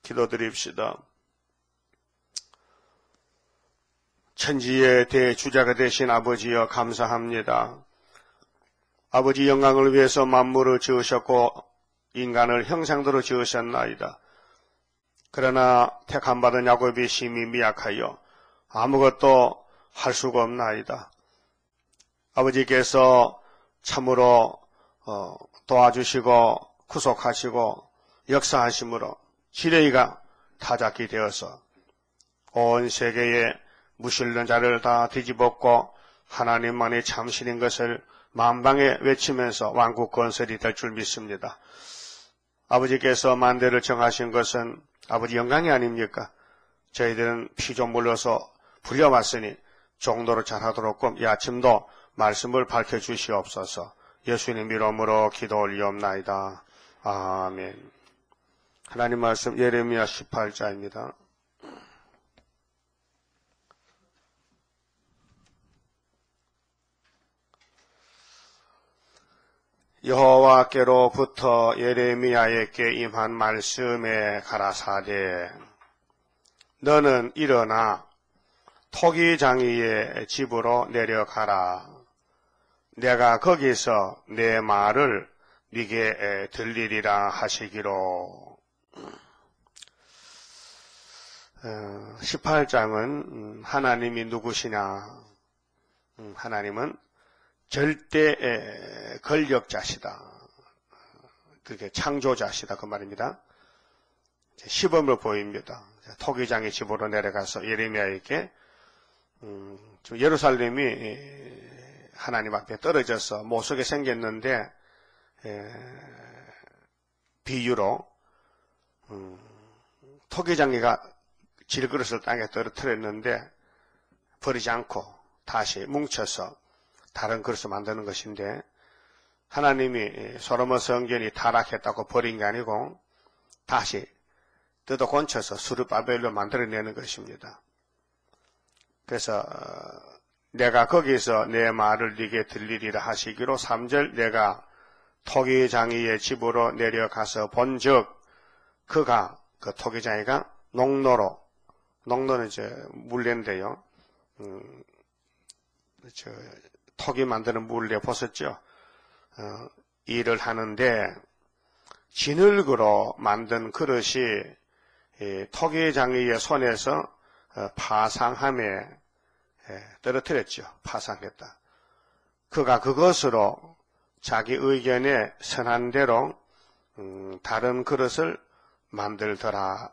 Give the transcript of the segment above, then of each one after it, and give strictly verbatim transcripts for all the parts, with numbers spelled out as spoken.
기도드립시다. 천지의 대주자가 되신 아버지여 감사합니다. 아버지 영광을 위해서 만물을 지으셨고 인간을 형상대로 지으셨나이다. 그러나 택함받은 야곱이 심히 미약하여 아무것도 할 수가 없나이다. 아버지께서 참으로 어, 도와주시고 구속하시고 역사하심으로 지뢰이가 타작이 되어서 온 세계에 무실른 자를 다 뒤집었고 하나님만이 참신인 것을 만방에 외치면서 왕국 건설이 될 줄 믿습니다. 아버지께서 만대를 정하신 것은 아버지 영광이 아닙니까? 저희들은 피조물로서 불려왔으니 종로로 잘하도록 이 아침도 말씀을 밝혀주시옵소서. 예수님 이름으로 기도 올리옵나이다. 아멘. 하나님 말씀 예레미야 십팔 장입니다. 여호와께로부터 예레미야에게 임한 말씀에 가라사대 너는 일어나 토기장이의 집으로 내려가라. 내가 거기서 내 말을 네게 들리리라 하시기로. 십팔 장은 하나님이 누구시냐? 하나님은 절대 권력자시다. 그게 창조자시다 그 말입니다. 시범을 보입니다. 토기장의 집으로 내려가서 예레미야에게 음, 예루살렘이 하나님 앞에 떨어져서 못 속에 생겼는데 에, 비유로 음, 토기장이가 질그릇을 땅에 떨어뜨렸는데 버리지 않고 다시 뭉쳐서 다른 그릇을 만드는 것인데 하나님이 솔로몬 성전이 타락했다고 버린 게 아니고 다시 뜯어 건쳐서 스룹바벨로 만들어내는 것입니다. 그래서 내가 거기서 내 말을 네게 들리리라 하시기로 삼 절 내가 토기장이의 집으로 내려가서 본즉 그가 그 토기장이가 농노로 농노는 이제 물레인데요. 음, 저 토기 만드는 물레 보셨죠? 어, 일을 하는데 진흙으로 만든 그릇이 이 토기장이의 손에서 어, 파상함에 예, 떨어뜨렸죠. 파상했다. 그가 그것으로 자기 의견에 선한 대로 음, 다른 그릇을 만들더라.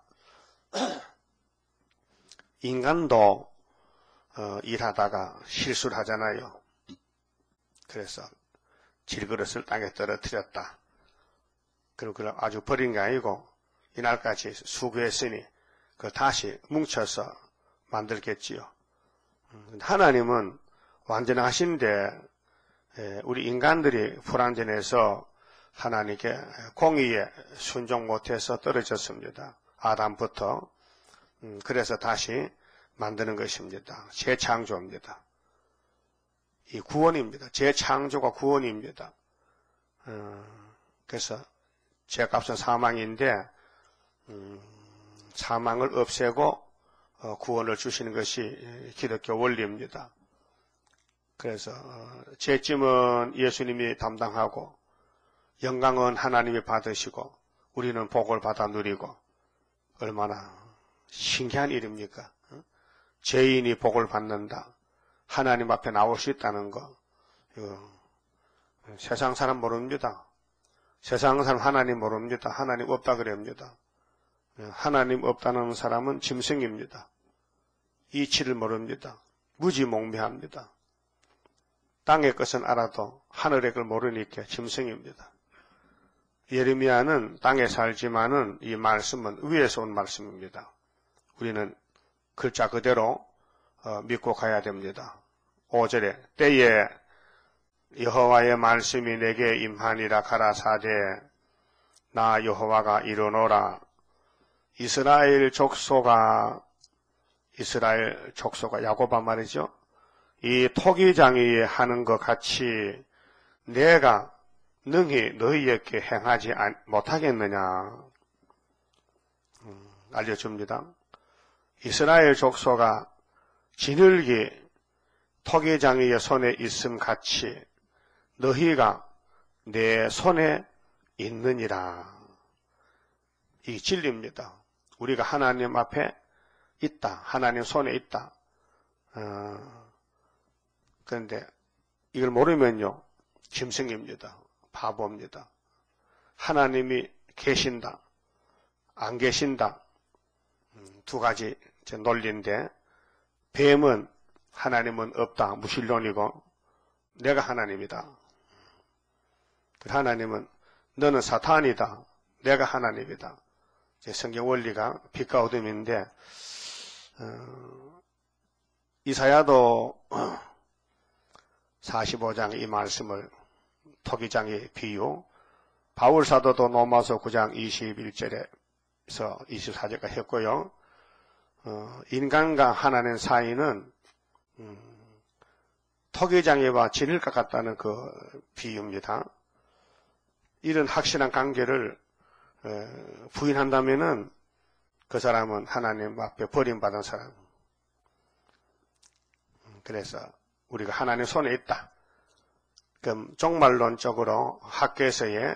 인간도 어, 일하다가 실수를 하잖아요. 그래서 질그릇을 땅에 떨어뜨렸다. 그리고 그걸 아주 버린 게 아니고 이날까지 수고했으니 그 다시 뭉쳐서 만들겠지요. 하나님은 완전하신데 우리 인간들이 불완전해서 하나님께 공의에 순종 못해서 떨어졌습니다. 아담부터. 그래서 다시 만드는 것입니다. 재창조입니다. 이 구원입니다. 재창조가 구원입니다. 그래서 죄값은 사망인데 사망을 없애고 구원을 주시는 것이 기독교 원리입니다. 그래서 죄짐은 예수님이 담당하고 영광은 하나님이 받으시고 우리는 복을 받아 누리고 얼마나 신기한 일입니까? 죄인이 복을 받는다. 하나님 앞에 나올 수 있다는 거. 이거 세상 사람 모릅니다. 세상 사람 하나님 모릅니다. 하나님 없다 그럽니다. 하나님 없다는 사람은 짐승입니다. 이치를 모릅니다. 무지몽매합니다. 땅의 것은 알아도 하늘의 걸 모르니까 짐승입니다. 예레미야는 땅에 살지만은 이 말씀은 위에서 온 말씀입니다. 우리는 글자 그대로 믿고 가야 됩니다. 오 절에 때에 여호와의 말씀이 내게 임하니라 가라사대 나 여호와가 이르노라 이스라엘 족속아 이스라엘 족속아 야곱아 말이죠. 이 토기장이 하는 것 같이 내가 능히 너희에게 행하지 못하겠느냐. 알려줍니다. 이스라엘 족속아 지늘기 토기장이의 손에 있음 같이 너희가 내 손에 있느니라. 이 진리입니다. 우리가 하나님 앞에 있다. 하나님 손에 있다. 어, 그런데 이걸 모르면요, 짐승입니다. 바보입니다. 하나님이 계신다, 안 계신다, 두 가지 논리인데, 뱀은 하나님은 없다, 무신론이고, 내가 하나님이다. 하나님은 너는 사탄이다, 내가 하나님이다. 성경 원리가 빛과 어둠인데, 어, 이사야도 사십오 장 이 말씀을 토기장의 비유, 바울 사도도 로마서 구 장 이십일 절에서 이십사 절까지 했고요. 어, 인간과 하나님 사이는 음, 토기장애와 진일과 같다는 그 비유입니다. 이런 확실한 관계를 에, 부인한다면은 그 사람은 하나님 앞에 버림받은 사람. 그래서 우리가 하나님 손에 있다. 그럼 종말론적으로 학교에서의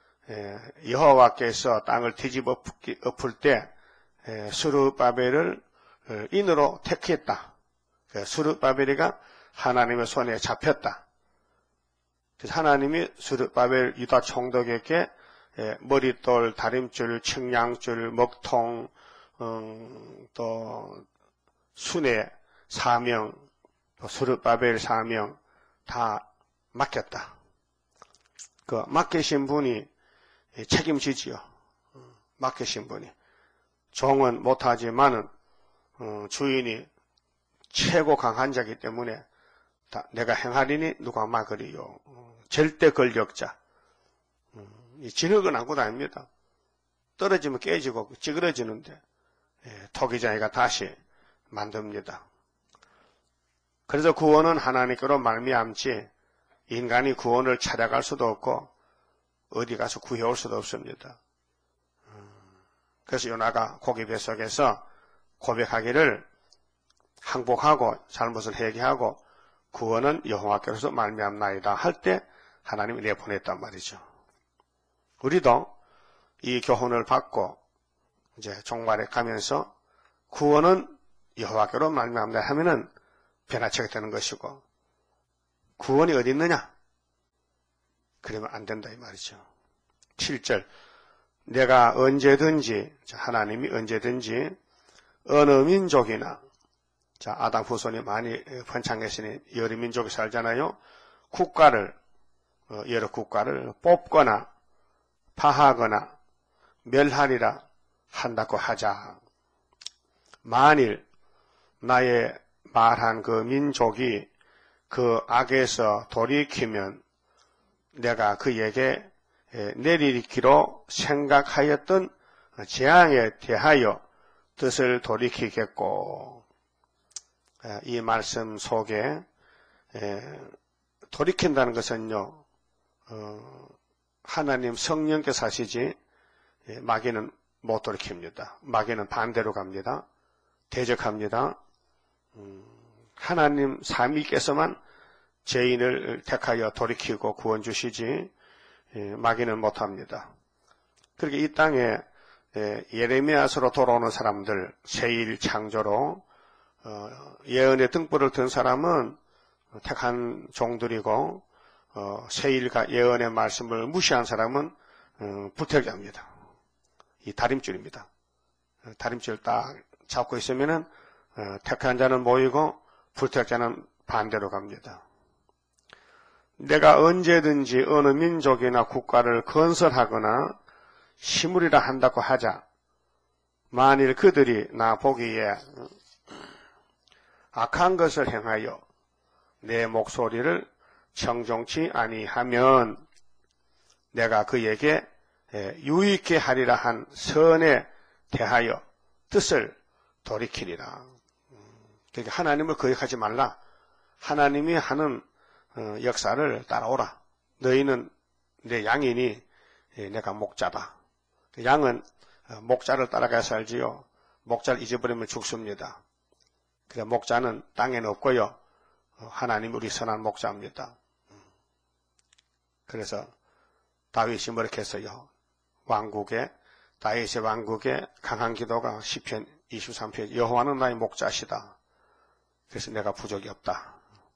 여호와께서 땅을 뒤집어 엎을 때 스룹바벨을 인으로 택했다. 스룹바벨이가 하나님의 손에 잡혔다. 그래서 하나님이 스룹바벨 유다 총독에게 머릿돌, 다림줄, 측량줄, 먹통, 음, 또 순회 사명, 또 스룹바벨 사명 다 맡겼다. 그 맡기신 분이 책임지지요. 맡기신 분이. 종은 못하지만은 어, 주인이 최고 강한 자이기 때문에 다 내가 행하리니 누가 막으리요. 어, 절대 권력자. 음, 이 진흙은 안고 다닙니다. 떨어지면 깨지고 찌그러지는데 예, 토기장이가 다시 만듭니다. 그래서 구원은 하나님께로 말미암지 인간이 구원을 찾아갈 수도 없고 어디 가서 구해올 수도 없습니다. 그래서 요나가 고기 뱃속에서 고백하기를 항복하고 잘못을 회개하고 구원은 여호와께로서 말미암나이다 할 때 하나님이 내보냈단 말이죠. 우리도 이 교훈을 받고 이제 종말에 가면서 구원은 여호와께로 말미암다 하면은 변화체가 되는 것이고 구원이 어디 있느냐? 그러면 안 된다 이 말이죠. 칠 절 내가 언제든지 하나님이 언제든지 어느 민족이나 자 아담 후손이 많이 번창했으니 여러 민족이 살잖아요. 국가를 여러 국가를 뽑거나 파하거나 멸하리라 한다고 하자. 만일 나의 말한 그 민족이 그 악에서 돌이키면 내가 그에게 내리기로 생각하였던 재앙에 대하여 뜻을 돌이키겠고, 이 말씀 속에 돌이킨다는 것은요, 하나님 성령께서 하시지 마귀는 못 돌이킵니다. 마귀는 반대로 갑니다. 대적합니다. 하나님 삼위께서만 죄인을 택하여 돌이키고 구원 주시지 마귀는 못합니다. 그렇게 이 땅에 예레미야서로 돌아오는 사람들, 세일 창조로 예언의 등불을 든 사람은 택한 종들이고 세일과 예언의 말씀을 무시한 사람은 불태자입니다. 이 다림줄입니다. 다림줄 딱 잡고 있으면은 택한 자는 모이고 불택자는 반대로 갑니다. 내가 언제든지 어느 민족이나 국가를 건설하거나 심으리라 한다고 하자. 만일 그들이 나 보기에 악한 것을 행하여 내 목소리를 청종치 아니하면 내가 그에게 유익케 하리라 한 선에 대하여 뜻을 돌이키리라. 그러니까 하나님을 거역하지 말라. 하나님이 하는 역사를 따라오라. 너희는 내 양이니 내가 목자다. 양은 목자를 따라가 살지요. 목자를 잊어버리면 죽습니다. 그래 목자는 땅에는 없고요. 하나님 우리 선한 목자입니다. 그래서 다윗이 뭐렇게 했어요? 왕국에 다윗의 왕국에 강한 기도가 시편 이십삼 편 여호와는 나의 목자시다. 그래서 내가 부족이 없다.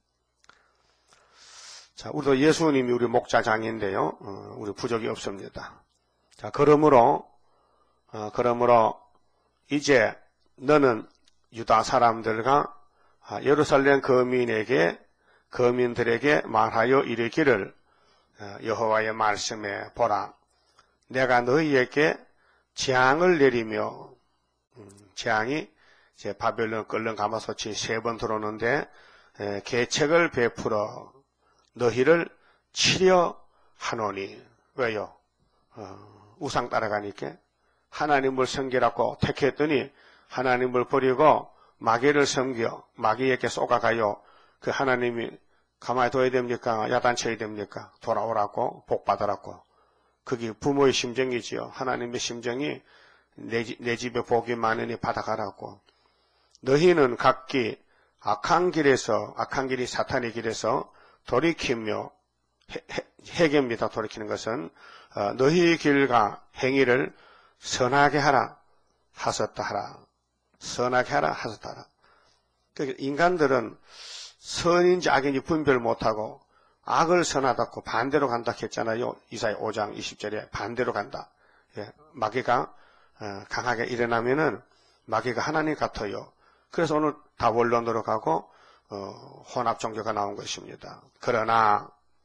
자, 우리도 예수님이 우리 목자장인데요. 어, 우리 부족이 없습니다. 자, 그러므로 어, 그러므로 이제 너는 유다 사람들과 예루살렘 거민에게 거민들에게 말하여 이르기를 여호와의 말씀에 보라. 내가 너희에게 재앙을 내리며 음, 재앙이 이제 바벨론 끓는 가마솥이 세 번 들어오는데 에, 계책을 베풀어 너희를 치려 하노니. 왜요? 어, 우상 따라가니까 하나님을 섬기라고 택했더니 하나님을 버리고 마귀를 섬겨 마귀에게 쏘아가요. 그 하나님이 가만히 둬야 됩니까? 야단쳐야 됩니까? 돌아오라고 복받으라고. 그게 부모의 심정이지요. 하나님의 심정이 내, 내 집에 복이 많으니 받아가라고. 너희는 각기 악한 길에서 악한 길이 사탄의 길에서 돌이키며 해계입니다. 돌이키는 것은 어, 너희 길과 행위를 선하게 하라 하셨다 하라. 선하게 하라 하셨다 하라. 그러니까 인간들은 선인지 악인지 분별 못하고 악을 선하다고 반대로 간다 했잖아요. 이사야 오 장 이십 절에 반대로 간다. 예, 마귀가 어, 강하게 일어나면은 마귀가 하나님 같아요. 그래서 오늘 다 원론으로 가고 어, 혼합 종교가 나온 것입니다. 그러나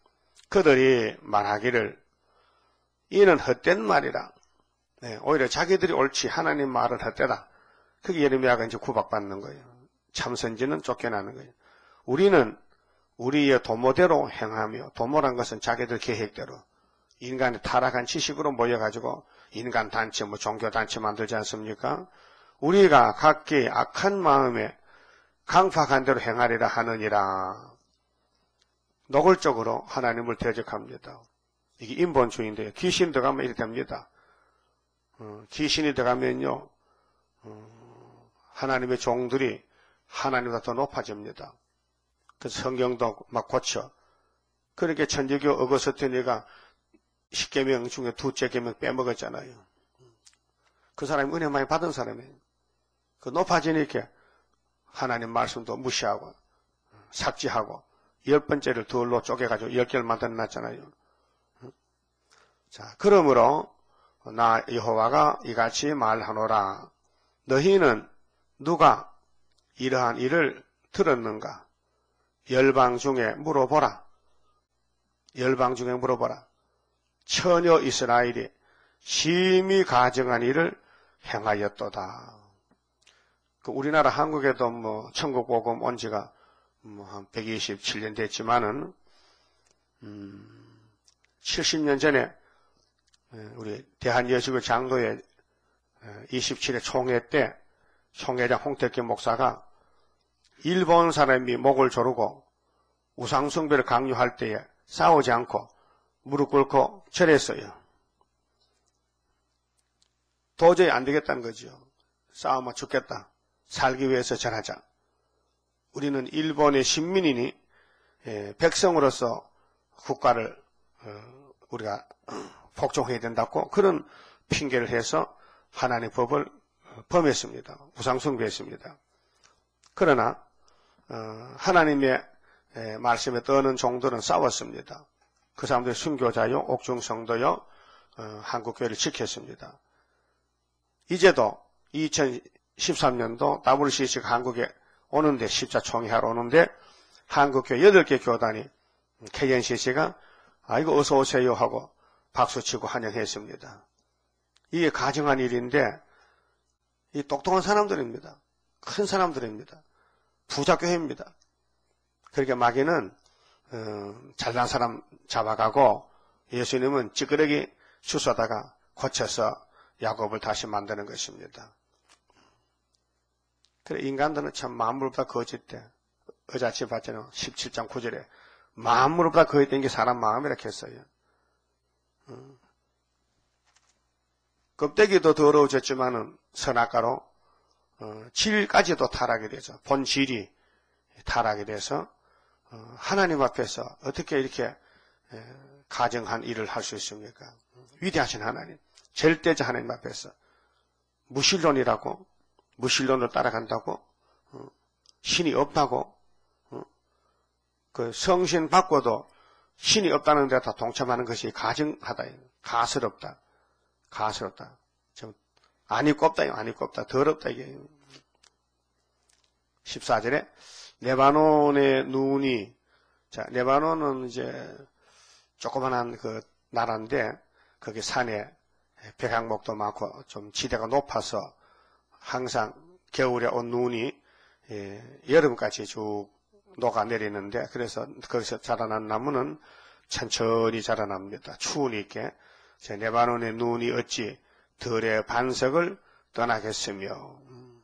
그들이 말하기를 이는 헛된 말이라. 네, 오히려 자기들이 옳지 하나님 말은 헛되다. 그게 예레미야가 이제 구박받는 거예요. 참선지는 쫓겨나는 거예요. 우리는 우리의 도모대로 행하며, 도모란 것은 자기들 계획대로 인간의 타락한 지식으로 모여가지고 인간 단체, 뭐 종교 단체 만들지 않습니까? 우리가 각기 악한 마음에 강팍한 대로 행하리라 하느니라. 노골적으로 하나님을 대적합니다. 이게 인본주의인데요. 귀신 들어가면 이렇게 됩니다. 어, 귀신이 들어가면요, 어, 하나님의 종들이 하나님보다 더 높아집니다. 그래서 성경도 막 고쳐. 그렇게 천주교 어거스틴이가 십계명 중에 두째 계명 빼먹었잖아요. 그 사람이 은혜 많이 받은 사람이에요. 그 높아지니까 하나님 말씀도 무시하고 삭제하고 열 번째를 둘로 쪼개가지고 열 개를 만들어놨잖아요. 자, 그러므로 나 여호와가 이같이 말하노라. 너희는 누가 이러한 일을 들었는가? 열방 중에 물어보라. 열방 중에 물어보라. 처녀 이스라엘이 심히 가증한 일을 행하였도다. 그 우리나라 한국에도 뭐 천국 복음 온 지가 뭐 한 백이십칠 년 됐지만은 음, 칠십 년 전에 우리 대한여시교 장로회 이십칠 회 총회 때 총회장 홍택기 목사가 일본 사람이 목을 조르고 우상숭배를 강요할 때에 싸우지 않고 무릎 꿇고 절했어요. 도저히 안 되겠다는 거죠. 싸우면 죽겠다. 살기 위해서 절하자. 우리는 일본의 신민이니 백성으로서 국가를 우리가 복종해야 된다고 그런 핑계를 해서 하나님의 법을 범했습니다. 우상숭배했습니다. 그러나 하나님의 말씀에 떠는 종들은 싸웠습니다. 그 사람들이 순교자요, 옥중성도요, 한국교회를 지켰습니다. 이제도 이천십삼 년도 더블유씨씨가 한국에 오는데 십자총회하러 오는데 한국교회 여덟 개 교단이 케이엔씨씨가 아이고 어서 오세요 하고 박수치고 환영했습니다. 이게 가증한 일인데 이 똑똑한 사람들입니다. 큰 사람들입니다. 부자교회입니다. 그렇게 마귀는 어, 잘난 사람 잡아가고 예수님은 찌끄러기 주워다가 고쳐서 야곱을 다시 만드는 것입니다. 그래 인간들은 참 만물보다 거짓대. 어자치 봤잖아요. 십칠 장 구 절에 만물보다 거짓된 게 사람 마음이라 했어요. 어. 껍데기도 더러워졌지만은 선악과로 어, 질까지도 타락이 되죠. 본질이 타락이 돼서 어, 하나님 앞에서 어떻게 이렇게 에, 가정한 일을 할 수 있습니까? 위대하신 하나님, 절대자 하나님 앞에서 무신론이라고, 무신론을 따라간다고, 어, 신이 없다고, 어, 그 성신 받고도 신이 없다는 데 다 동참하는 것이 가증하다, 가스럽다, 가스럽다. 좀 안이 꼽다요, 안이 꼽다, 더럽다 이게. 십사 절에 레바논의 눈이, 자, 레바논은 이제 조그만한 그 나라인데 거기 산에 백향목도 많고 좀 지대가 높아서 항상 겨울에 온 눈이 예, 여름까지 쭉 녹아내리는데, 그래서 거기서 자라난 나무는 천천히 자라납니다. 추우니까 레바논의 눈이 어찌 들의 반석을 떠나겠으며.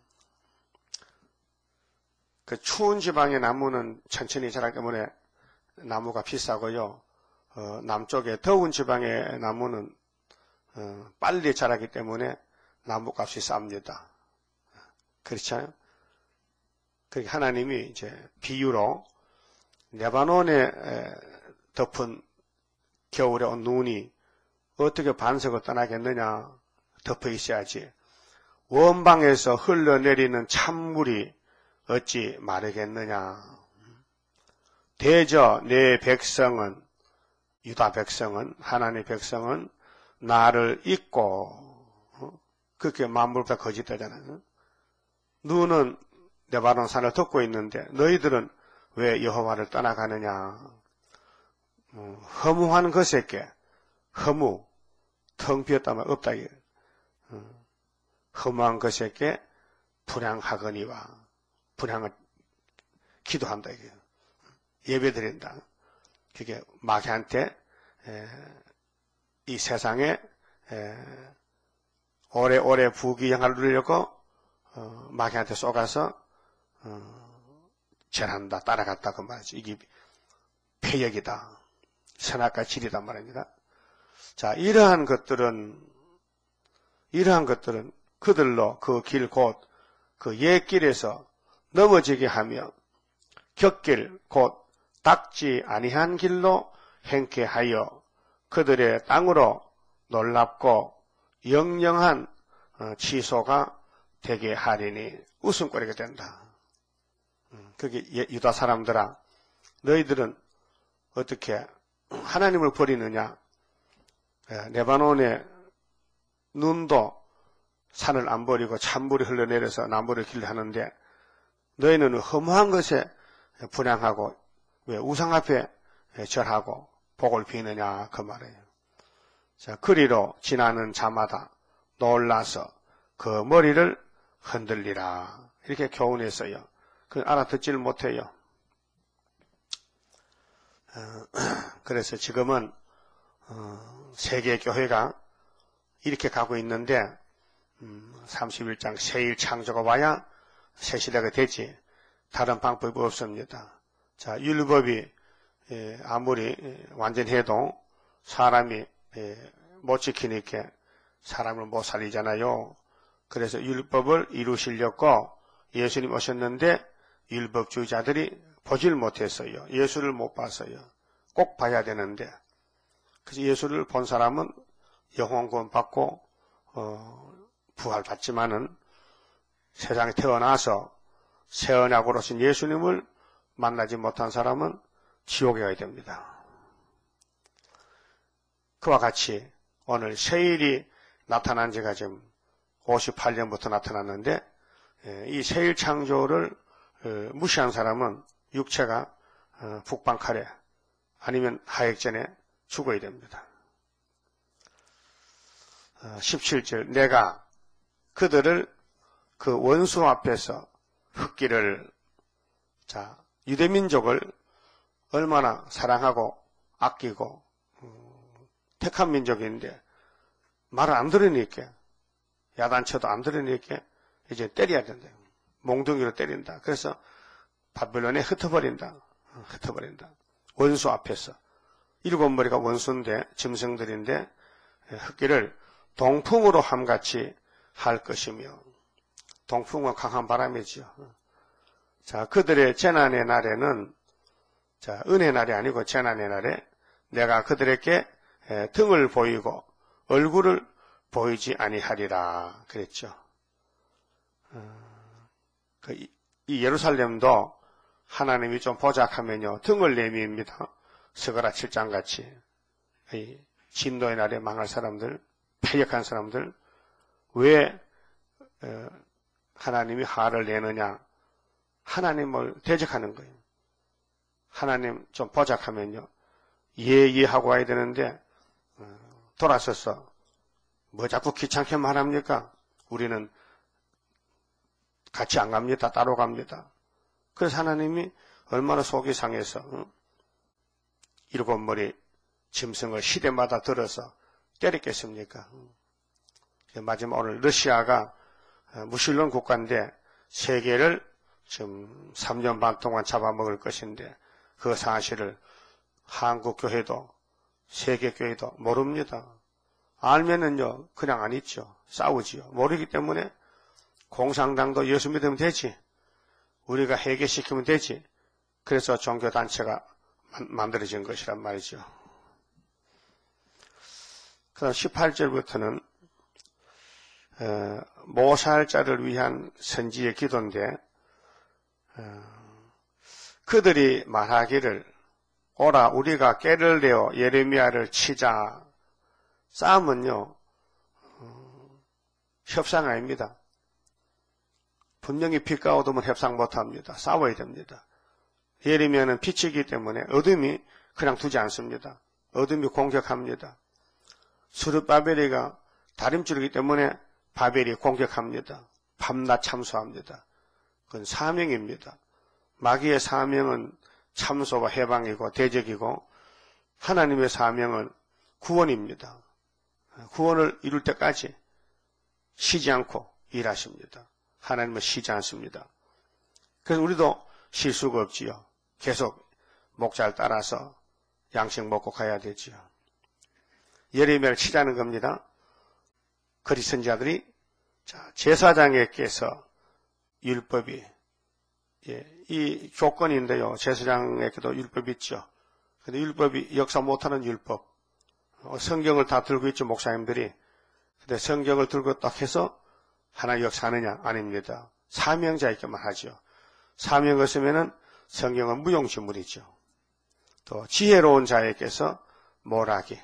그 추운 지방의 나무는 천천히 자라기 때문에 나무가 비싸고요. 어, 남쪽에 더운 지방의 나무는 어, 빨리 자라기 때문에 나무값이 쌉니다. 그렇잖아요. 그 하나님이 이제 비유로 레바논에 덮은 겨울에 온 눈이 어떻게 반석을 떠나겠느냐, 덮어 있어야지. 원방에서 흘러내리는 찬물이 어찌 마르겠느냐. 대저 내 백성은, 유다 백성은, 하나님의 백성은 나를 잊고, 그렇게 만물보다 거짓되잖아요. 눈은 레바논 산을 덮고 있는데 너희들은 왜 여호와를 떠나가느냐. 어, 허무한 것에게, 허무, 텅 비었다면 없다. 어, 허무한 것에게 분향하거니와, 분향을 기도한다. 이게. 예배드린다. 그게 마귀한테 에, 이 세상에 에, 오래오래 부귀영화를 누리려고 어, 마귀한테 쏘가서 어, 절한다, 따라갔다 그 말이지. 이게 폐역이다, 선악과 질이다 말입니다. 자, 이러한 것들은 이러한 것들은 그들로 그 길 곧 그 옛길에서 넘어지게 하며 곁길 곧 닦지 아니한 길로 행케 하여 그들의 땅으로 놀랍고 영영한 치소가 되게 하리니 웃음거리가 된다. 그게 유다 사람들아, 너희들은 어떻게 하나님을 버리느냐. 레바논의 눈도 산을 안 버리고 찬물이 흘러내려서 나무를 길게 하는데 너희는 허무한 것에 분향하고 왜 우상 앞에 절하고 복을 비느냐 그 말이에요. 자, 그리로 지나는 자마다 놀라서 그 머리를 흔들리라. 이렇게 교훈했어요. 그 알아듣지를 못해요. 어, 그래서 지금은 어, 세계 교회가 이렇게 가고 있는데 음, 삼십일 장 새일 창조가 와야 새 시대가 되지 다른 방법이 없습니다. 자, 율법이 예, 아무리 예, 완전해도 사람이 예, 못 지키니까 사람을 못 살리잖아요. 그래서 율법을 이루시려고 예수님 오셨는데 율법주의자들이 보질 못했어요. 예수를 못 봤어요. 꼭 봐야 되는데. 그래서 예수를 본 사람은 영혼구원 받고 어, 부활받지만은 세상에 태어나서 새 언약으로 오신 예수님을 만나지 못한 사람은 지옥에 가야 됩니다. 그와 같이 오늘 새일이 나타난 지가 지금 오십팔 년부터 나타났는데 이 새일 창조를 무시한 사람은 육체가 북방칼에 아니면 하액전에 죽어야 됩니다. 십칠 절 내가 그들을 그 원수 앞에서 흙기를, 자, 유대민족을 얼마나 사랑하고 아끼고 음, 택한 민족인데 말을 안 들으니까, 야단쳐도 안 들으니까 이제 때려야 된다. 몽둥이로 때린다. 그래서 바벨론에 흩어버린다. 흩어버린다. 원수 앞에서. 일곱 머리가 원수인데 짐승들인데 흙기를 동풍으로 함같이 할 것이며, 동풍은 강한 바람이지요. 자, 그들의 재난의 날에는, 자, 은혜 날이 아니고 재난의 날에 내가 그들에게 등을 보이고 얼굴을 보이지 아니하리라 그랬죠. 이 예루살렘도 하나님이 좀 보작하면요 등을 내밉니다. 스가랴 칠 장 같이 진노의 날에 망할 사람들, 패역한 사람들, 왜 하나님이 화를 내느냐? 하나님을 대적하는 거예요. 하나님 좀 보작하면요 예예하고 와야 되는데 돌아서서 뭐 자꾸 귀찮게 말합니까? 우리는 같이 안 갑니다. 따로 갑니다. 그래서 하나님이 얼마나 속이 상해서 어? 일곱 머리 짐승을 시대마다 들어서 때렸겠습니까? 마지막 오늘 러시아가 무신론 국가인데 세계를 지금 삼 년 반 동안 잡아먹을 것인데 그 사실을 한국교회도 세계교회도 모릅니다. 알면은요 그냥 안 있죠. 싸우지요. 모르기 때문에 공산당도 예수 믿으면 되지. 우리가 해결시키면 되지. 그래서 종교단체가 만들어진 것이란 말이죠. 그다음 십팔 절부터는 어, 모살자를 위한 선지의 기도인데 어, 그들이 말하기를 오라 우리가 깨를 내어 예레미야를 치자. 싸움은요 어, 협상 아닙니다. 분명히 빛과 어둠은 협상 못합니다. 싸워야 됩니다. 예레미야는 빛이기 때문에 어둠이 그냥 두지 않습니다. 어둠이 공격합니다. 스룹바벨이가 다림줄이기 때문에 바벨이 공격합니다. 밤낮 참소합니다. 그건 사명입니다. 마귀의 사명은 참소와 해방이고 대적이고 하나님의 사명은 구원입니다. 구원을 이룰 때까지 쉬지 않고 일하십니다. 하나님은 쉬지 않습니다. 그래서 우리도 쉴 수가 없지요. 계속 목자를 따라서 양식 먹고 가야 되지요. 예레미야를 치자는 겁니다. 거짓 선지자들이 자, 제사장에게서 율법이 예, 이 조건인데요. 제사장에게도 율법이 있죠. 근데 율법이 역사 못하는 율법. 어, 성경을 다 들고 있죠. 목사님들이. 근데 성경을 들고 딱 해서 하나 역사하느냐? 아닙니다. 사명자에게만 하죠. 사명 없으면은 성경은 무용지물이죠. 또 지혜로운 자에게서 몰하기.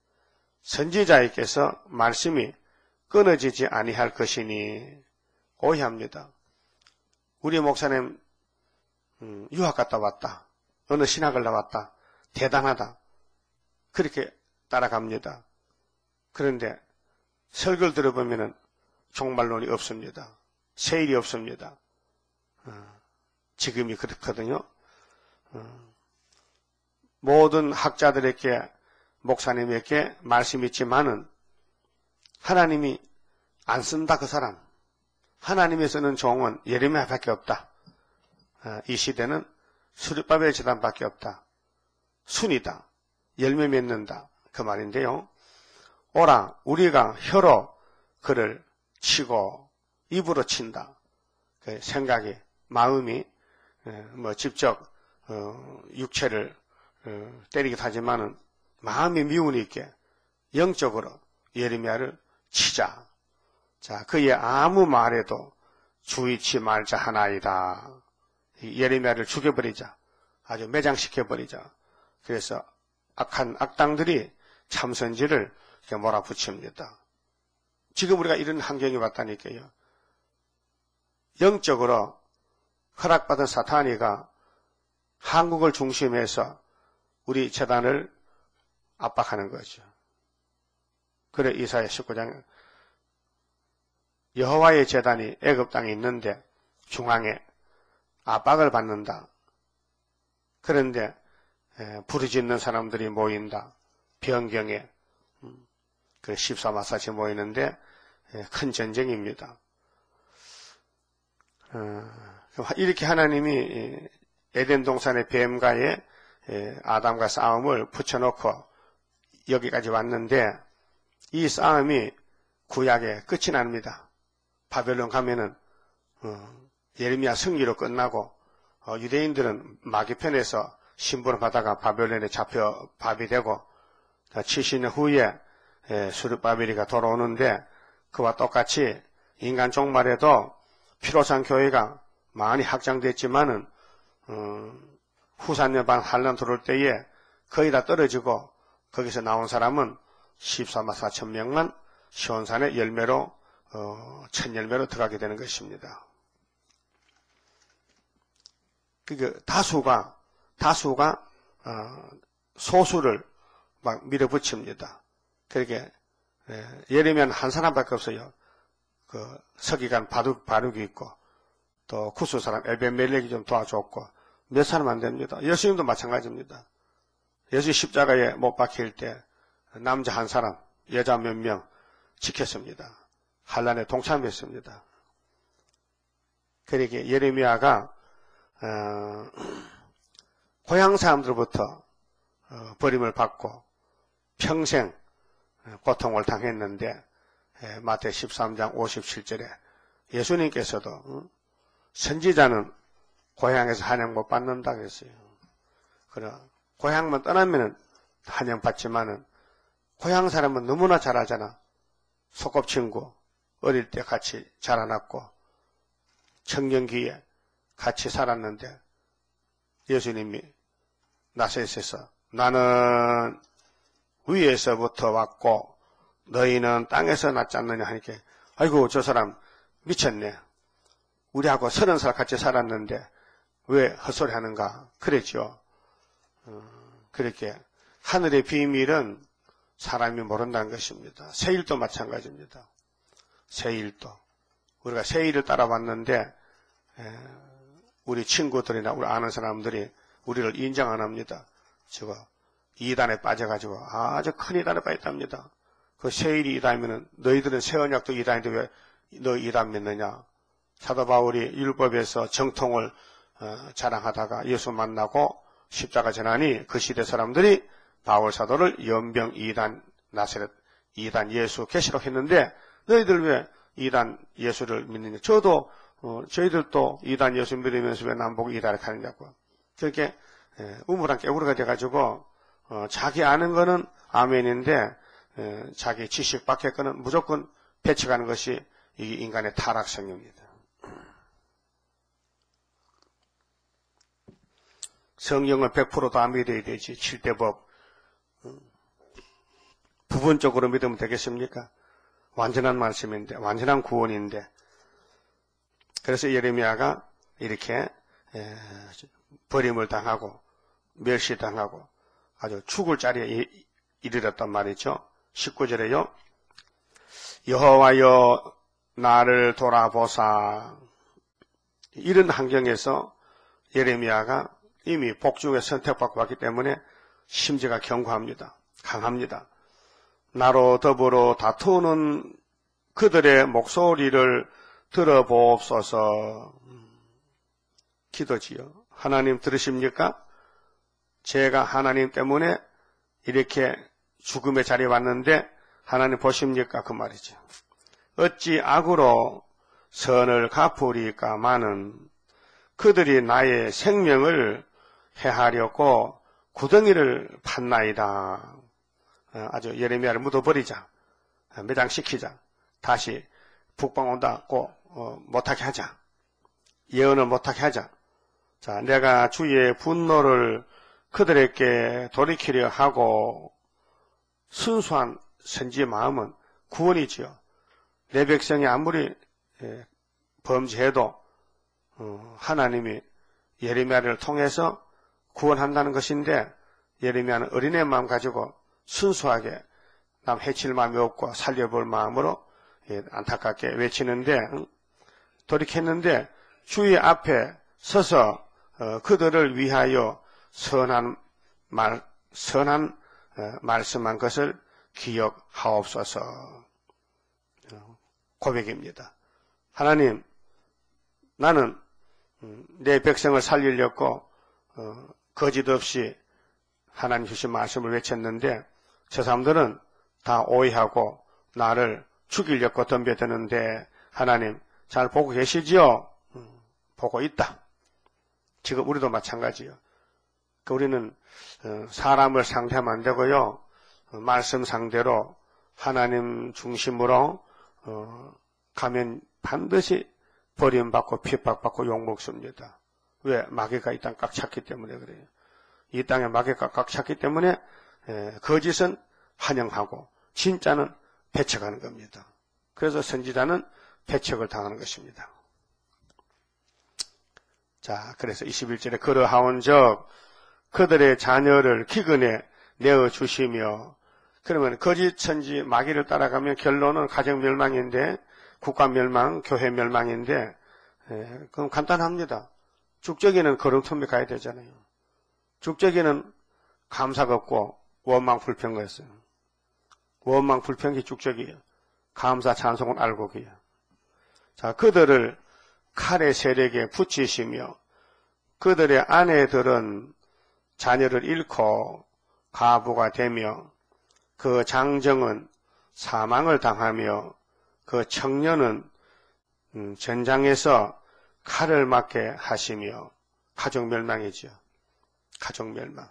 선지자에게서 말씀이 끊어지지 아니할 것이니 오해합니다. 우리 목사님 음, 유학 갔다 왔다. 어느 신학을 나왔다. 대단하다. 그렇게 따라갑니다. 그런데 설교를 들어보면은 종말론이 없습니다. 세일이 없습니다. 어, 지금이 그렇거든요. 어, 모든 학자들에게 목사님에게 말씀이 있지만은 하나님이 안 쓴다 그 사람. 하나님이 쓰는 종은 예레미야밖에 없다. 어, 이 시대는 스룹바벨 제단밖에 없다. 순이다. 열매 맺는다. 그 말인데요. 오라 우리가 혀로 그를 치고 입으로 친다. 그 생각이 마음이 뭐 직접 어, 육체를 어, 때리기도 하지만은 마음의 미운이 있게 영적으로 예레미야를 치자. 자 그의 아무 말에도 주의치 말자 하나이다. 예레미야를 죽여버리자. 아주 매장시켜버리자. 그래서 악한 악당들이 참선지를 이렇게 몰아붙입니다. 지금 우리가 이런 환경이 왔다니까요. 영적으로 허락받은 사탄이가 한국을 중심해서 우리 재단을 압박하는 거죠. 그래 이사야 십구 장 여호와의 재단이 애굽 땅에 있는데 중앙에 압박을 받는다. 그런데 부르짖는 사람들이 모인다. 변경에 그 십사마사치 모이는데 큰 전쟁입니다. 이렇게 하나님이 에덴 동산의 뱀과의 아담과 싸움을 붙여놓고 여기까지 왔는데 이 싸움이 구약의 끝이 납니다. 바벨론 가면은 어, 예레미야 승리로 끝나고 어, 유대인들은 마귀편에서 신분을 받아가 바벨론에 잡혀 밥이 되고 칠십 년 후에 예, 수르바벨이가 돌아오는데 그와 똑같이 인간 종말에도 피로산 교회가 많이 확장됐지만은 어, 후산여반 한란 들어올 때에 거의 다 떨어지고 거기서 나온 사람은 십사만 사천 명만 시온산의 열매로 어, 첫 열매로 들어가게 되는 것입니다. 그 다수가 다수가 어, 소수를 막 밀어붙입니다. 그렇게 예레미야는 한 사람밖에 없어요. 그 서기관 바룩 바룩이 있고 또 구스 사람 에벤멜렉이 좀 도와줬고 몇 사람 안 됩니다. 예수님도 마찬가지입니다. 예수 십자가에 못 박힐 때 남자 한 사람, 여자 몇 명 지켰습니다. 환란에 동참했습니다. 그러기에 예레미야가 어, 고향 사람들로부터 어, 버림을 받고 평생 고통을 당했는데 에, 마태 십삼 장 오십칠 절에 예수님께서도 어, 선지자는 고향에서 환영 못 받는다 그랬어요. 그러 고향만 떠나면은 환영 받지만은 고향 사람은 너무나 잘하잖아. 소꿉친구 어릴 때 같이 자라났고 청년기에 같이 살았는데 예수님이 나사렛에서 나는 위에서부터 왔고 너희는 땅에서 났지 않느냐 하니까 아이고 저 사람 미쳤네. 우리하고 서른 살 같이 살았는데 왜 헛소리 하는가 그랬죠. 어, 그렇게 하늘의 비밀은 사람이 모른다는 것입니다. 세일도 마찬가지입니다. 세일도 우리가 세일을 따라왔는데 에, 우리 친구들이나 우리 아는 사람들이 우리를 인정 안 합니다. 저거 이단에 빠져가지고 아주 큰 이단에 빠졌답니다. 그 세일이 이단이면은 너희들은 새 언약도 이단인데 왜 너 이단 믿느냐? 사도 바울이 율법에서 정통을 어, 자랑하다가 예수 만나고 십자가 전하니 그 시대 사람들이 바울 사도를 연병 이단 나사렛 이단 예수 계시록 했는데 너희들 왜 이단 예수를 믿느냐? 저도 어, 저희들도 이단 예수 믿으면서 왜 남보고 이단을 가느냐고. 그렇게 에, 우물안 깨우르가 돼가지고 어, 자기 아는 거는 아멘인데 에, 자기 지식 밖의 거는 무조건 배척하는 것이 이 인간의 타락성입니다. 성경은 백 퍼센트 다 믿어야 되지. 칠대법 부분적으로 믿으면 되겠습니까? 완전한 말씀인데 완전한 구원인데 그래서 예레미야가 이렇게 에, 버림을 당하고 멸시당하고 아주 죽을 자리에 이르렀단 말이죠. 십구 절에요. 여호와여 나를 돌아보사. 이런 환경에서 예레미야가 이미 복중에 선택받고 왔기 때문에 심지가 견고합니다. 강합니다. 나로 더불어 다투는 그들의 목소리를 들어보옵소서. 기도지요. 하나님 들으십니까? 제가 하나님 때문에 이렇게 죽음의 자리에 왔는데 하나님 보십니까? 그 말이죠. 어찌 악으로 선을 갚으리까마는 그들이 나의 생명을 해하려고 구덩이를 팠나이다. 아주 예레미야를 묻어버리자. 매장시키자. 다시 북방 온다고 어, 못하게 하자. 예언을 못하게 하자. 자, 내가 주의 분노를 그들에게 돌이키려 하고 순수한 선지의 마음은 구원이지요. 내 백성이 아무리 범죄해도 하나님이 예레미야를 통해서 구원한다는 것인데 예레미야는 어린애 마음 가지고 순수하게 남 해칠 마음이 없고 살려볼 마음으로 안타깝게 외치는데 돌이켰는데 주의 앞에 서서 그들을 위하여 선한 말, 선한 말씀한 것을 기억하옵소서. 고백입니다. 하나님, 나는 내 백성을 살리려고 거짓 없이 하나님 주신 말씀을 외쳤는데 저 사람들은 다 오해하고 나를 죽이려고 덤벼드는데 하나님 잘 보고 계시지요? 음, 보고 있다. 지금 우리도 마찬가지요. 그러니까 우리는 사람을 상대하면 안 되고요. 말씀 상대로 하나님 중심으로 가면 반드시 버림받고 핍박받고 욕먹습니다. 왜? 마귀가 이 땅 꽉 찼기 때문에 그래요. 이 땅에 마귀가 꽉 찼기 때문에 거짓은 환영하고 진짜는 배척하는 겁니다. 그래서 선지자는 배척을 당하는 것입니다. 자, 그래서 이십일 절에 그러하온즉 그들의 자녀를 기근에 내어주시며, 그러면 거짓 천지 마귀를 따라가면 결론은 가정 멸망인데, 국가 멸망, 교회 멸망인데, 예, 그럼 간단합니다. 죽적이는 거렁텅이 가야 되잖아요. 죽적이는 감사가 없고 원망 불평거였어요. 원망 불평이 죽적이에요. 감사 찬송은 알곡이에요. 자, 그들을 칼의 세력에 붙이시며 그들의 아내들은 자녀를 잃고 가부가 되며 그 장정은 사망을 당하며 그 청년은 전장에서 칼을 맞게 하시며, 가족 멸망이죠. 가족 멸망.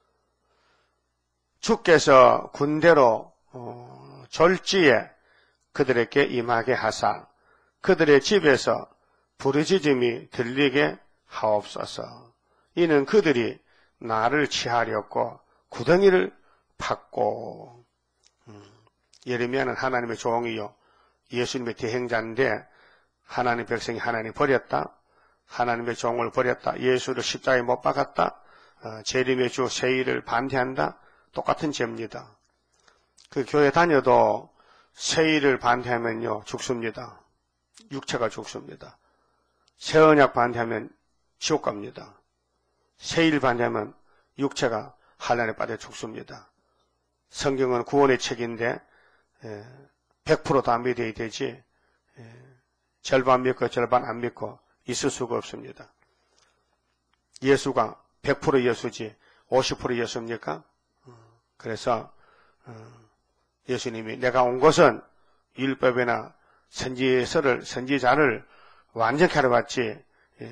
주께서 군대로 어, 졸지에 그들에게 임하게 하사 그들의 집에서 부르짖음이 들리게 하옵소서. 이는 그들이 나를 취하려고 구덩이를 팠고. 음, 예레미야는 하나님의 종이요 예수님의 대행자인데 하나님 백성이 하나님 버렸다. 하나님의 종을 버렸다. 예수를 십자가에 못 박았다. 어, 재림의 주 세일을 반대한다. 똑같은 죄입니다. 그 교회 다녀도 세일을 반대하면요 죽습니다. 육체가 죽습니다. 새 언약 반대하면 지옥 갑니다. 세일 반대하면 육체가 환난에 빠져 죽습니다. 성경은 구원의 책인데 백 퍼센트 다 믿어야 되지 절반 믿고 절반 안 믿고 있을 수가 없습니다. 예수가 백 퍼센트 예수지 오십 퍼센트 예수입니까? 그래서 예수님이 내가 온 것은 율법이나 선지서를 선지자를 완전히 하러 왔지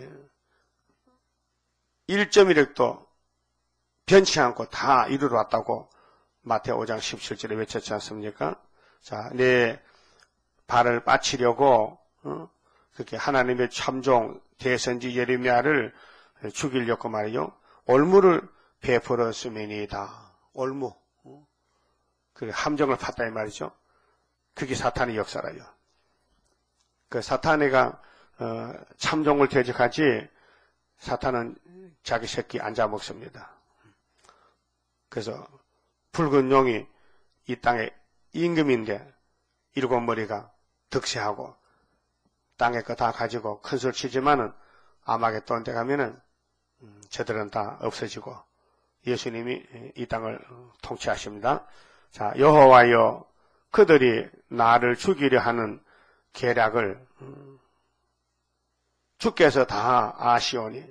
일 점 일획도 변치 않고 다 이루러 왔다고 마태오 장 십칠 절에 외쳤지 않습니까? 자, 내 발을 빠치려고 어? 그렇게 하나님의 참종 대선지 예레미야를 죽이려고 말이요 올무를 베풀었으면이다. 올무. 어? 그 함정을 팠다 이 말이죠. 그게 사탄의 역사라요. 그 사탄이가 어, 참종을 대적하지 사탄은 자기 새끼 안 잡먹습니다. 그래서 붉은 용이 이 땅의 임금인데 일곱 머리가 득세하고 땅에 거 다 가지고 큰 소리 치지만은 아마겟돈 때 가면은 음, 저들은 다 없어지고 예수님이 이 땅을 통치하십니다. 자, 여호와여 그들이 나를 죽이려 하는 계략을 음, 주께서 다 아시오니.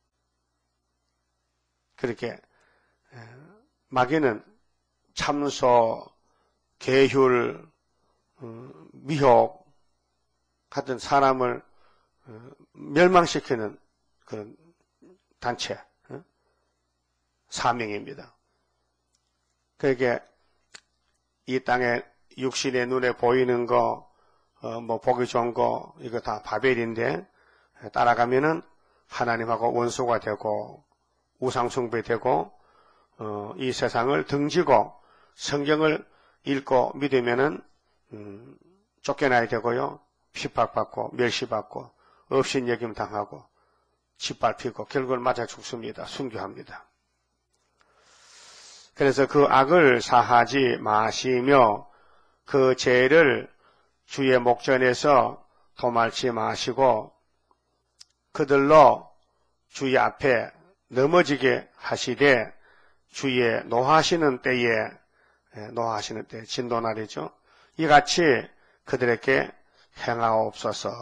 그렇게 마귀는 참소, 계율, 미혹 같은 사람을 멸망시키는 그런 단체, 사명입니다. 그러니까 이 땅에 육신의 눈에 보이는 거, 뭐 보기 좋은 거 이거 다 바벨인데 따라가면은 하나님하고 원수가 되고 우상숭배되고 어, 이 세상을 등지고 성경을 읽고 믿으면은 음, 쫓겨나야 되고요. 핍박받고 멸시받고 업신여김 당하고 짓밟히고 결국은 맞아 죽습니다. 순교합니다. 그래서 그 악을 사하지 마시며 그 죄를 주의 목전에서 도말치 마시고 그들로 주의 앞에 넘어지게 하시되 주의 노하시는 때에 노하시는 때 진도날이죠. 이같이 그들에게 행하옵소서.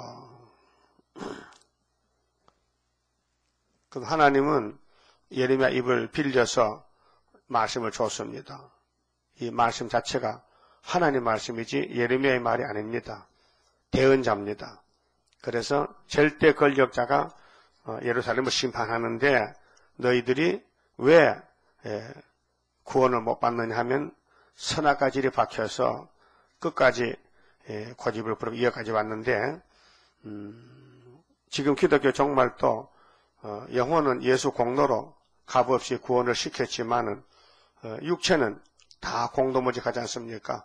그 하나님은 예레미야 입을 빌려서 말씀을 줬습니다. 이 말씀 자체가 하나님 말씀이지 예레미야의 말이 아닙니다. 대언자입니다. 그래서 절대 권력자가 예루살렘을 심판하는데 너희들이 왜 구원을 못 받느냐 하면 선악과질이 박혀서 끝까지 고집을 부리고 이어까지 왔는데 음, 지금 기독교 종말도 어, 영혼은 예수 공로로 값없이 구원을 시켰지만은 어, 육체는 다 공도무지하지 않습니까?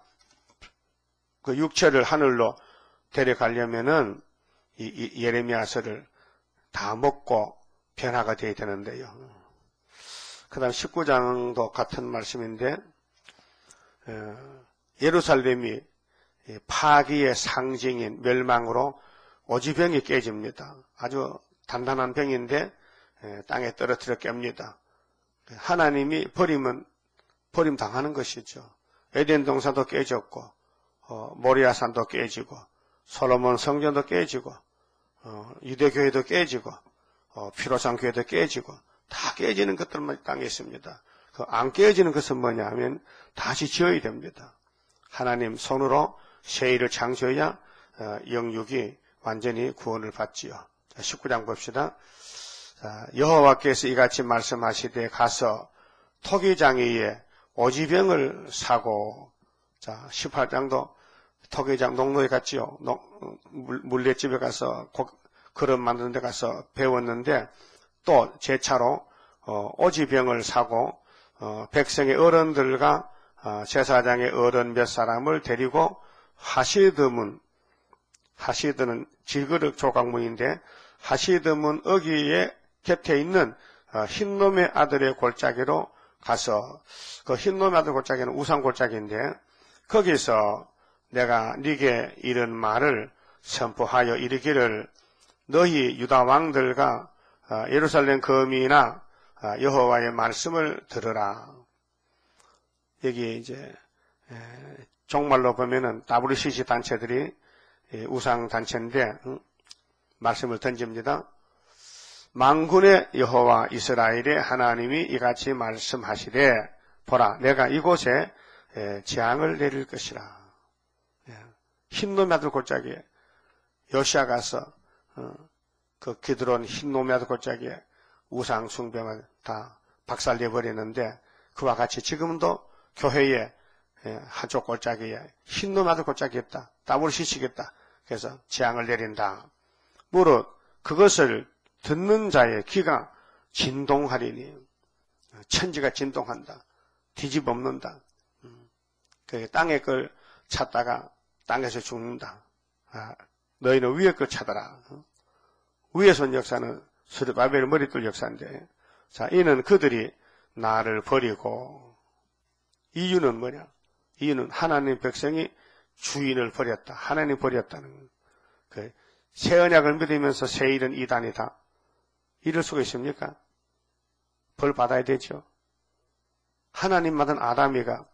그 육체를 하늘로 데려가려면은 이, 이 예레미야서를 다 먹고 변화가 되어야 되는데요. 그 다음 십구 장도 같은 말씀인데 어, 예루살렘이 파기의 상징인 멸망으로 오지병이 깨집니다. 아주 단단한 병인데 땅에 떨어뜨려 깹니다. 하나님이 버리면 버림당하는 것이죠. 에덴 동산도 깨졌고 어, 모리아산도 깨지고 솔로몬 성전도 깨지고 어, 유대교회도 깨지고 어, 피로상 교회도 깨지고 다 깨지는 것들만 땅에 있습니다. 그 안 깨지는 것은 뭐냐 하면 다시 지어야 됩니다. 하나님 손으로 세일을 창조해야 어, 영육이 완전히 구원을 받지요. 자, 십구 장 봅시다. 자, 여호와께서 이같이 말씀하시되 가서 토기장에 오지병을 사고, 자, 십팔 장도 토기장 농로에 갔지요. 농, 물레집에 가서 고, 그릇 만드는 데 가서 배웠는데 또 제 차로 어, 오지병을 사고 어, 백성의 어른들과 어, 제사장의 어른 몇 사람을 데리고 하시드문, 하시드는 질그릇 조각문인데 하시드문 어귀에 곁에 있는 어, 흰놈의 아들의 골짜기로 가서 그 흰놈의 아들 골짜기는 우상 골짜기인데 거기서 내가 네게 이런 말을 선포하여 이르기를 너희 유다 왕들과 어, 예루살렘 거민이나 어, 여호와의 말씀을 들으라. 여기 이제 에, 종말로 보면은 더블유씨씨 단체들이 에, 우상 단체인데 응? 말씀을 던집니다. 만군의 여호와 이스라엘의 하나님이 이같이 말씀하시되 보라 내가 이곳에 에, 재앙을 내릴 것이라. 예. 흰놈의 아들 골짜기에 요시아 가서 어, 그 기드론 흰놈의 아들 골짜기에 우상 숭배만 다 박살내버리는데 그와 같이 지금도 교회에 한쪽 골짜기에 흰놈 아들 골짜기 있다. 더블유씨씨가 있다. 그래서 재앙을 내린다. 무릇 그것을 듣는 자의 귀가 진동하리니 천지가 진동한다. 뒤집어엎는다. 그 땅의 걸 찾다가 땅에서 죽는다. 아, 너희는 위의 걸 찾아라. 위에서 온 역사는 스룹바벨 머리둘 역사인데 자 이는 그들이 나를 버리고 이유는 뭐냐? 이유는 하나님 백성이 주인을 버렸다. 하나님 버렸다는 그 새 언약을 믿으면서 새 일은 이단이다. 이럴 수가 있습니까? 벌 받아야 되죠. 하나님 받은 아담이가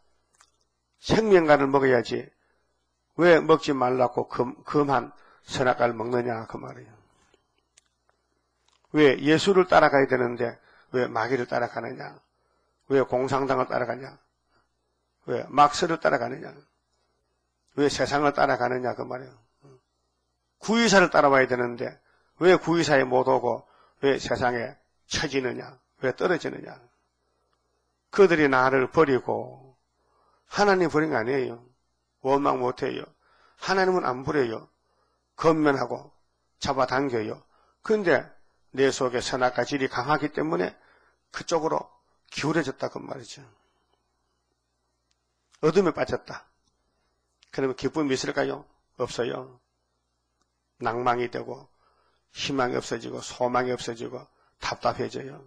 생명과를 먹어야지 왜 먹지 말라고 금, 금한 선악과를 먹느냐 그 말이에요. 왜 예수를 따라가야 되는데 왜 마귀를 따라가느냐? 왜 공상당을 따라가냐? 왜 막스를 따라가느냐? 왜 세상을 따라가느냐 그 말이에요. 구의사를 따라와야 되는데 왜 구의사에 못 오고 왜 세상에 처지느냐? 왜 떨어지느냐? 그들이 나를 버리고 하나님 버린 거 아니에요. 원망 못해요. 하나님은 안 버려요. 건면하고 잡아당겨요. 그런데 내 속에 선악과 질이 강하기 때문에 그쪽으로 기울어졌다 그 말이죠. 어둠에 빠졌다. 그러면 기쁨이 있을까요? 없어요. 낭망이 되고 희망이 없어지고 소망이 없어지고 답답해져요.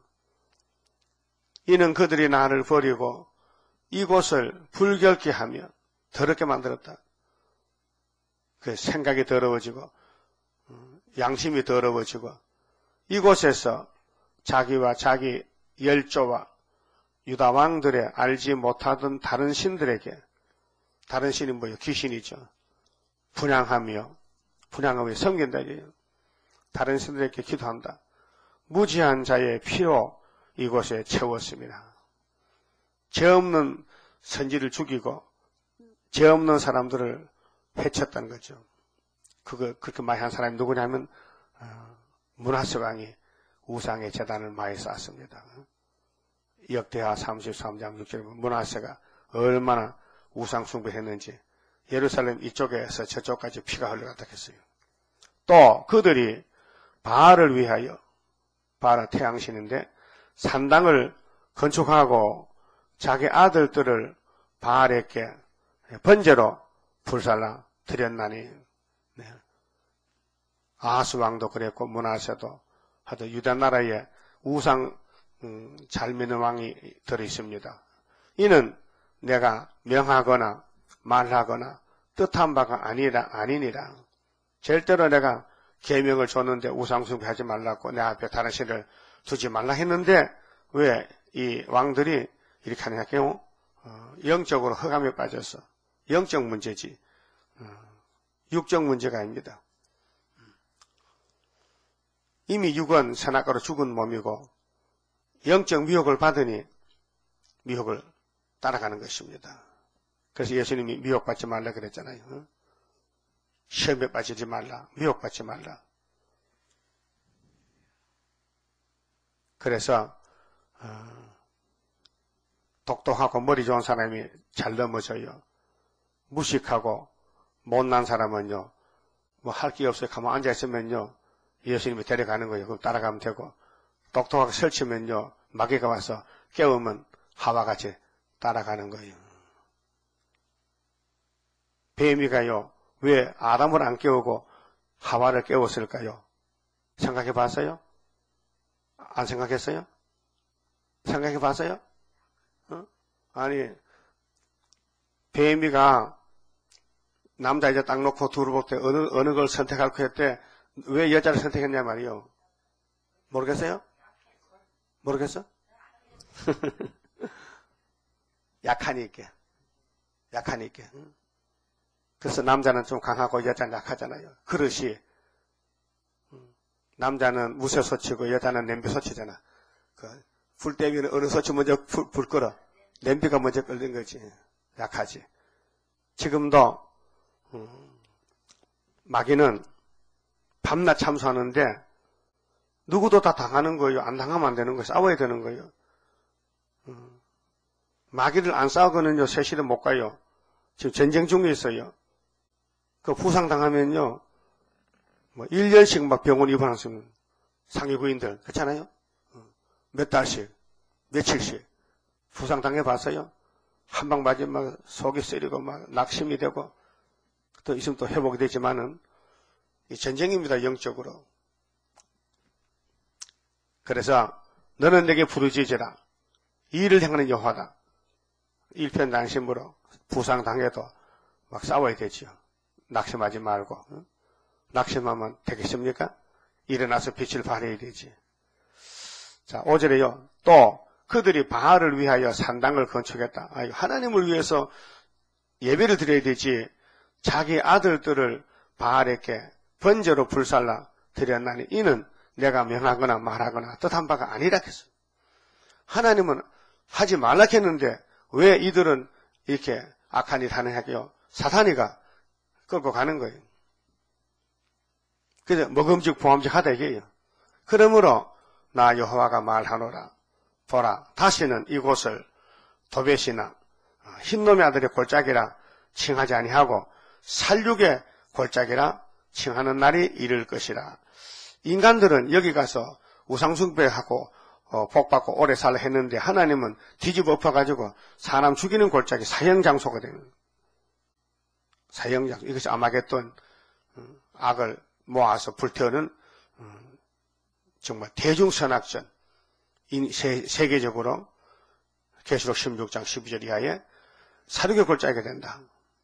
이는 그들이 나를 버리고 이곳을 불결케 하며 더럽게 만들었다. 그 생각이 더러워지고 양심이 더러워지고 이곳에서 자기와 자기 열조와 유다 왕들의 알지 못하던 다른 신들에게 다른 신이 뭐예요? 귀신이죠. 분향하며 분향하며 섬긴다 이래요. 다른 신들에게 기도한다. 무지한 자의 피로 이곳에 채웠습니다. 죄 없는 선지를 죽이고 죄 없는 사람들을 해쳤다는 거죠. 그거 그렇게 많이 한 사람이 누구냐면 어, 므낫세 왕이 우상의 제단을 많이 쌓았습니다. 역대하 삼십삼 장 육 절에 므낫세가 얼마나 우상 숭배했는지 예루살렘 이쪽에서 저쪽까지 피가 흘러갔다 했어요. 또 그들이 바알을 위하여, 바알은 태양신인데 산당을 건축하고 자기 아들들을 바알에게 번제로 불살라 드렸나니. 네. 아하스 왕도 그랬고 므낫세도 하여튼 유다 나라에 우상 음, 잘 믿는 왕이 들어 있습니다. 이는 내가 명하거나 말하거나 뜻한 바가 아니라 아니니라. 절대로 내가 계명을 줬는데 우상 숭배하지 말라고 내 앞에 다른 신을 두지 말라 했는데 왜 이 왕들이 이렇게 하느냐고요? 어, 영적으로 흑암에 빠져서 영적 문제지 어, 육적 문제가 아닙니다. 이미 육은 선악과로 죽은 몸이고 영적 미혹을 받으니 미혹을 따라가는 것입니다. 그래서 예수님이 미혹받지 말라 그랬잖아요. 어? 시험에 빠지지 말라, 미혹받지 말라. 그래서 어, 똑똑하고 머리 좋은 사람이 잘 넘어져요. 무식하고 못난 사람은요, 뭐 할 게 없어요. 가만 앉아있으면요, 예수님이 데려가는 거예요. 그럼 따라가면 되고, 똑똑하게 설치면요, 마귀가 와서 깨우면 하와같이 따라가는 거예요. 뱀이가요, 왜 아담을 안 깨우고 하와를 깨웠을까요? 생각해 봤어요? 안 생각했어요? 생각해 봤어요? 어? 아니, 뱀이가 남자 이제 딱 놓고 둘을 볼 때 어느, 어느 걸 선택할 거 했대. 왜 여자를 선택했냐 말이요. 모르겠어요? 모르겠어? 약하니까. 약하니까. 그래서 남자는 좀 강하고 여자는 약하잖아요. 그릇이. 남자는 무쇠 소치고 여자는 냄비 소치잖아. 그 불때미는 어느 소치 먼저 불, 불 끌어. 냄비가 먼저 끓는 거지. 약하지. 지금도 음, 마귀는 밤낮 참수하는데 누구도 다 당하는 거예요. 안 당하면 안 되는 거예요. 싸워야 되는 거예요. 음, 마귀를 안 싸우고는요, 세실은 못 가요. 지금 전쟁 중에 있어요. 그 부상당하면요, 뭐, 일 년씩 막 병원 입원하시는 상위 부인들, 그렇잖아요? 몇 달씩, 며칠씩. 부상당해 봤어요? 한 방 맞으면 막 속이 쓰리고 막 낙심이 되고, 또 있으면 또 회복이 되지만은, 이 전쟁입니다, 영적으로. 그래서, 너는 내게 부르짖으라. 이 일을 행하는 여호와다. 일편단심으로 부상당해도 막 싸워야 되지요. 낙심하지 말고. 응? 낙심하면 되겠습니까? 일어나서 빛을 발해야 되지. 자, 오 절에요. 또 그들이 바알을 위하여 산당을 건축했다. 아, 하나님을 위해서 예배를 드려야 되지. 자기 아들들을 바알에게 번제로 불살라 드렸나니 이는 내가 명하거나 말하거나 뜻한 바가 아니라 했어. 하나님은 하지 말라 했는데 왜 이들은 이렇게 악한 일 하는 하게요? 사탄이가 끌고 가는 거예요. 그래서 먹음직 보암직 하다 이게요. 그러므로 나 여호와가 말하노라. 보라, 다시는 이곳을 도벳이나 흰놈의 아들의 골짜기라 칭하지 아니하고 살육의 골짜기라 칭하는 날이 이를 것이라. 인간들은 여기 가서 우상숭배하고 어, 복받고 오래 살라 했는데 하나님은 뒤집어 엎어가지고 사람 죽이는 골짜기 사형장소가 되는 거예요. 사형장소. 이것이 아마겟돈 음, 악을 모아서 불태우는 음, 정말 대중선악전. 세, 세계적으로 계시록 십육 장 십이 절 이하에 사륙의 골짜기가 된다.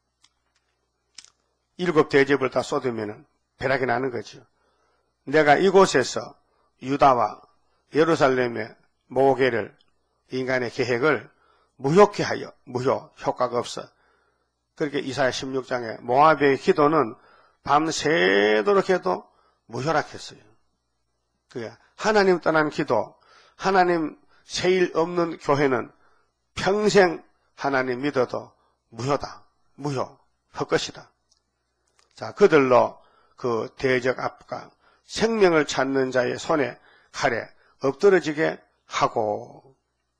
일곱 대접을 다 쏟으면 벼락이 나는 거죠. 내가 이곳에서 유다와 예루살렘의 모계를 인간의 계획을 무효케 하여 무효 효과가 없어. 그렇게 이사야 십육 장에 모압의 기도는 밤새도록 해도 무효락했어요. 그게 하나님 떠난 기도, 하나님 세일 없는 교회는 평생 하나님 믿어도 무효다. 무효, 헛것이다. 자, 그들로 그 대적 앞과 생명을 찾는 자의 손에 칼에 엎드러지게 하고,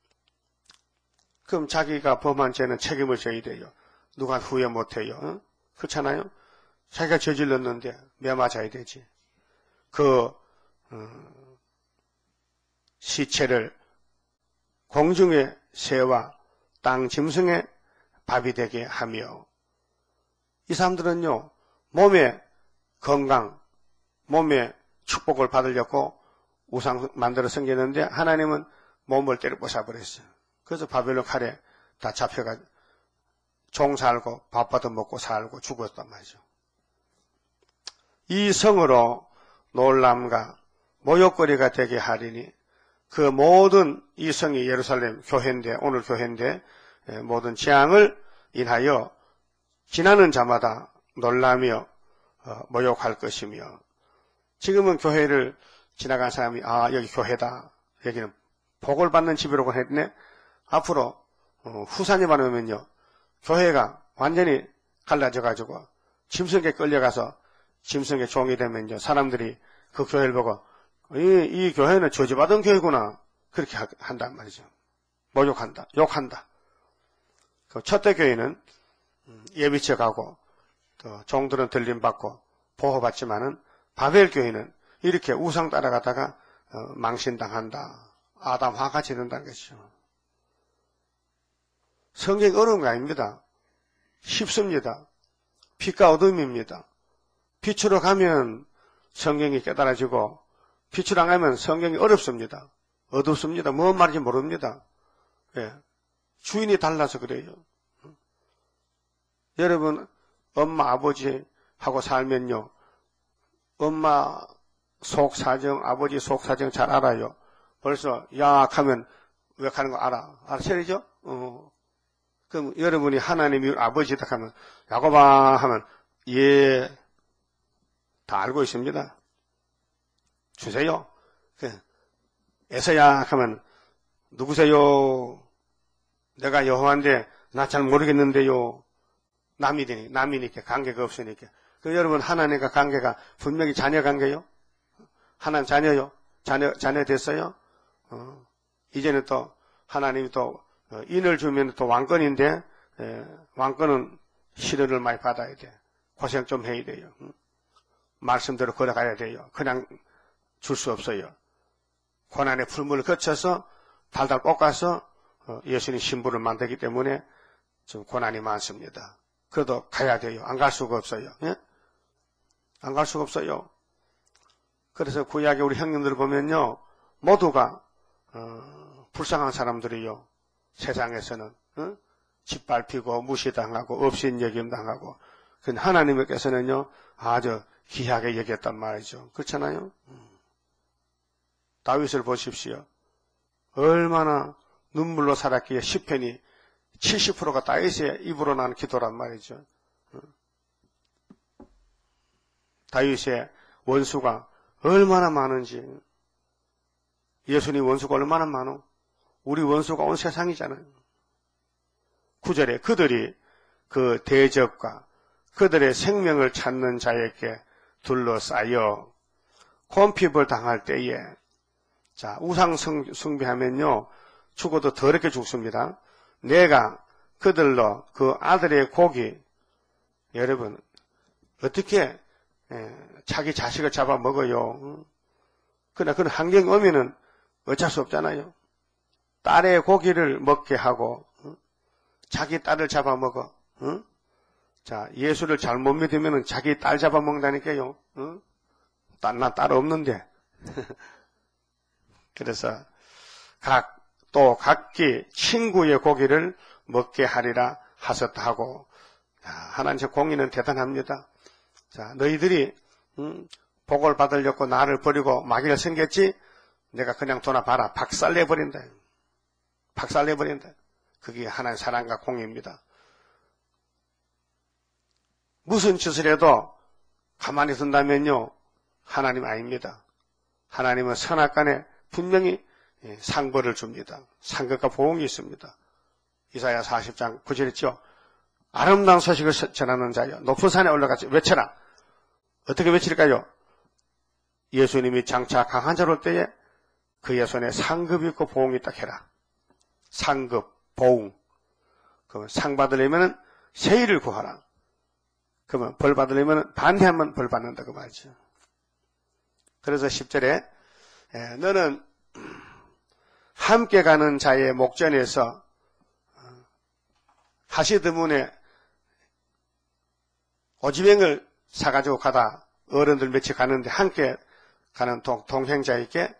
그럼 자기가 범한 죄는 책임을 져야 돼요. 누가 후회 못해요. 어? 그렇잖아요? 자기가 저질렀는데 매 맞아야 되지. 그 어, 시체를 공중의 새와 땅 짐승의 밥이 되게 하며, 이 사람들은요, 몸의 건강, 몸의 축복을 받으려고 우상 만들어 섬겼는데 하나님은 몸을 때려 부숴버렸어요. 그래서 바벨론 칼에 다 잡혀가 종 살고 밥 받아 먹고 살고 죽었단 말이죠. 이 성으로 놀람과 모욕거리가 되게 하리니, 그 모든 이 성이 예루살렘 교회인데, 오늘 교회인데 모든 재앙을 인하여 지나는 자마다 놀라며 모욕할 것이며, 지금은 교회를 지나간 사람이 아 여기 교회다, 여기는 복을 받는 집이라고 했네. 앞으로 후산이 많으면요 교회가 완전히 갈라져가지고 짐승에 끌려가서 짐승의 종이 되면요 사람들이 그 교회를 보고 이, 이 교회는 저주받은 교회구나 그렇게 한단 말이죠. 모욕한다, 욕한다. 그 첫대 교회는 예비쳐 가고 또 종들은 들림받고 보호받지만은 바벨 교회는 이렇게 우상 따라가다가 망신당한다, 아담화가 지른다는 것이죠. 성경이 어려운 거 아닙니다. 쉽습니다. 빛과 어둠입니다. 빛으로 가면 성경이 깨달아지고 빛으로 안 가면 성경이 어렵습니다. 어둡습니다. 뭔 말인지 모릅니다. 예. 주인이 달라서 그래요. 여러분 엄마 아버지하고 살면요 엄마 속사정 아버지 속사정 잘 알아요. 벌써 야악 하면 왜 하는 거 알아. 알아채리죠? 어. 그럼 여러분이 하나님이 아버지다 하면 야곱아 하면 예 다 알고 있습니다. 주세요. 에서야 하면 누구세요? 내가 여호와인데 나 잘 모르겠는데요. 남이니까 남이니까 관계가 없으니까. 그 여러분 하나님과 관계가 분명히 자녀 관계요. 하나님 자녀요. 자녀 자녀 됐어요. 어, 이제는 또 하나님이 또 인을 주면 또 왕권인데 에, 왕권은 시련을 많이 받아야 돼. 고생 좀 해야 돼요. 응? 말씀대로 걸어가야 돼요. 그냥 줄 수 없어요. 고난의 풀물을 거쳐서 달달 볶아서 예수님 신부를 만들기 때문에 좀 고난이 많습니다. 그래도 가야 돼요. 안 갈 수가 없어요. 예? 안 갈 수가 없어요. 그래서 구약의 우리 형님들 보면요 모두가 어, 불쌍한 사람들이요. 세상에서는 어? 짓밟히고 무시당하고 업신여김당하고, 근데 하나님께서는요 아주 귀하게 여겼단 말이죠. 그렇잖아요. 다윗을 보십시오. 얼마나 눈물로 살았기에 시편이 칠십 퍼센트가 다윗의 입으로 난 기도란 말이죠. 다윗의 원수가 얼마나 많은지. 예수님 원수가 얼마나 많어? 우리 원수가 온 세상이잖아요. 구 절에 그들이 그 대적과 그들의 생명을 찾는 자에게 둘러싸여 곰핍을 당할 때에, 자 우상 숭배하면요 죽어도 더럽게 죽습니다. 내가 그들로 그 아들의 고기, 여러분 어떻게 에, 자기 자식을 잡아먹어요. 그러나 그런 환경이 오면은 어쩔 수 없잖아요. 딸의 고기를 먹게 하고 어? 자기 딸을 잡아먹어. 어? 자 예수를 잘못 믿으면 자기 딸 잡아먹는다니까요. 어? 딸, 나 딸 없는데. 그래서 각 또 각기 친구의 고기를 먹게 하리라 하셨다 하고, 자, 하나님의 공의는 대단합니다. 자 너희들이 음, 복을 받으려고 나를 버리고 마귀를 섬겼지, 내가 그냥 돌아봐라. 박살내버린다. 박살내버린다. 그게 하나님의 사랑과 공의입니다. 무슨 짓을 해도 가만히 둔다면요 하나님 아닙니다. 하나님은 선악간에 분명히 상벌을 줍니다. 상급과 보응이 있습니다. 이사야 사십 장 구 절 있죠. 아름다운 소식을 전하는 자여 높은 산에 올라가서 외쳐라. 어떻게 외칠까요? 예수님이 장차 강한 자로 올 때에 그의 손에 상급이 있고 보응이 있다 해라. 상급, 보응. 그러면 상 받으려면 세일을 구하라. 그러면 벌 받으려면 반대하면 벌 받는다 그 말이죠. 그래서 십 절에 너는 함께 가는 자의 목전에서 하시드문에 오지병을 사가지고 가다 어른들 며칠 가는데 함께 가는 동, 동행자에게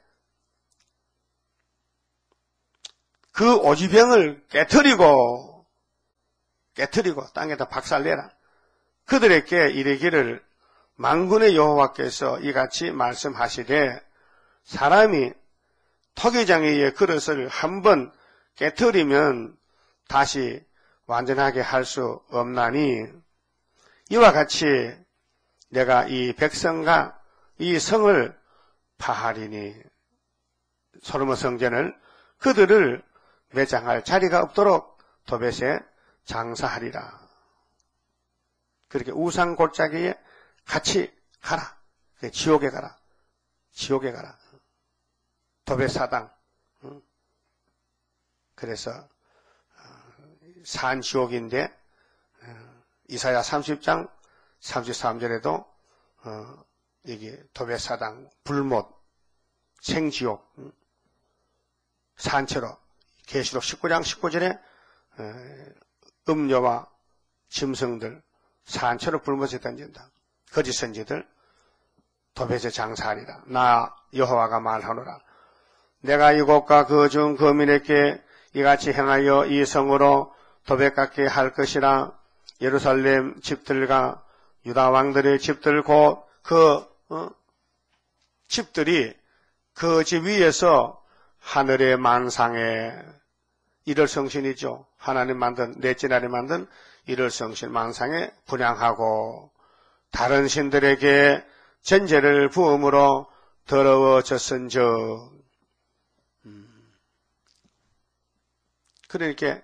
그 오지병을 깨트리고 깨트리고 땅에다 박살내라. 그들에게 이르기를 만군의 여호와께서 이같이 말씀하시되 사람이 토기장의 그릇을 한번 깨트리면 다시 완전하게 할 수 없나니 이와 같이 내가 이 백성과 이 성을 파하리니 솔로몬 성전을 그들을 매장할 자리가 없도록 도벳에 장사하리라. 그렇게 우상 골짜기에 같이 가라. 지옥에 가라. 지옥에 가라. 도벳 사당. 그래서 산지옥인데 이사야 삼십 장 삼십삼 절에도 어, 이게 도벳 사당, 불못, 생지옥, 산채로 계시록 십구 장 십구 절에 음녀와 짐승들 산채로 불못에 던진다. 거짓 선지들 도벳에 장사하리라. 나 여호와가 말하노라. 내가 이곳과 그 중 거민에게 이같이 행하여 이 성으로 도벳 같게 할 것이라. 예루살렘 집들과 유다 왕들의 집들 곧 그 어? 집들이 그 집 위에서 하늘의 만상에 일월 성신이죠. 하나님 만든 넷째 날에 만든 일월 성신 만상에 분향하고 다른 신들에게 전제를 부음으로 더러워졌은즉 음. 그러니까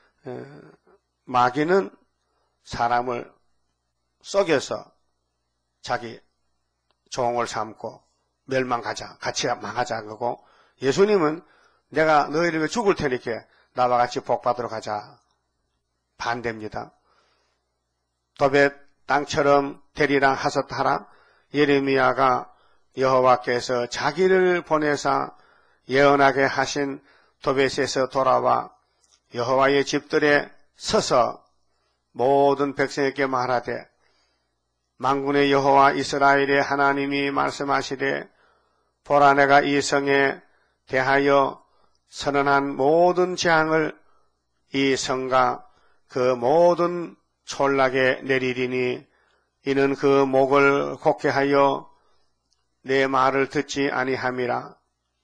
마귀는 사람을 속여서 자기 종을 삼고 멸망하자, 같이 망하자 그거. 예수님은 내가 너희를 죽을 테니까 나와 같이 복받으러 가자. 반대입니다. 도벳 땅처럼 되리라 하셨하라. 예레미야가 여호와께서 자기를 보내사 예언하게 하신 도벳에서 돌아와 여호와의 집들에 서서 모든 백성에게 말하되 만군의 여호와 이스라엘의 하나님이 말씀하시되 보라 내가 이 성에 대하여 선언한 모든 재앙을 이 성과 그 모든 촌락에 내리리니 이는 그 목을 곱게 하여 내 말을 듣지 아니함이라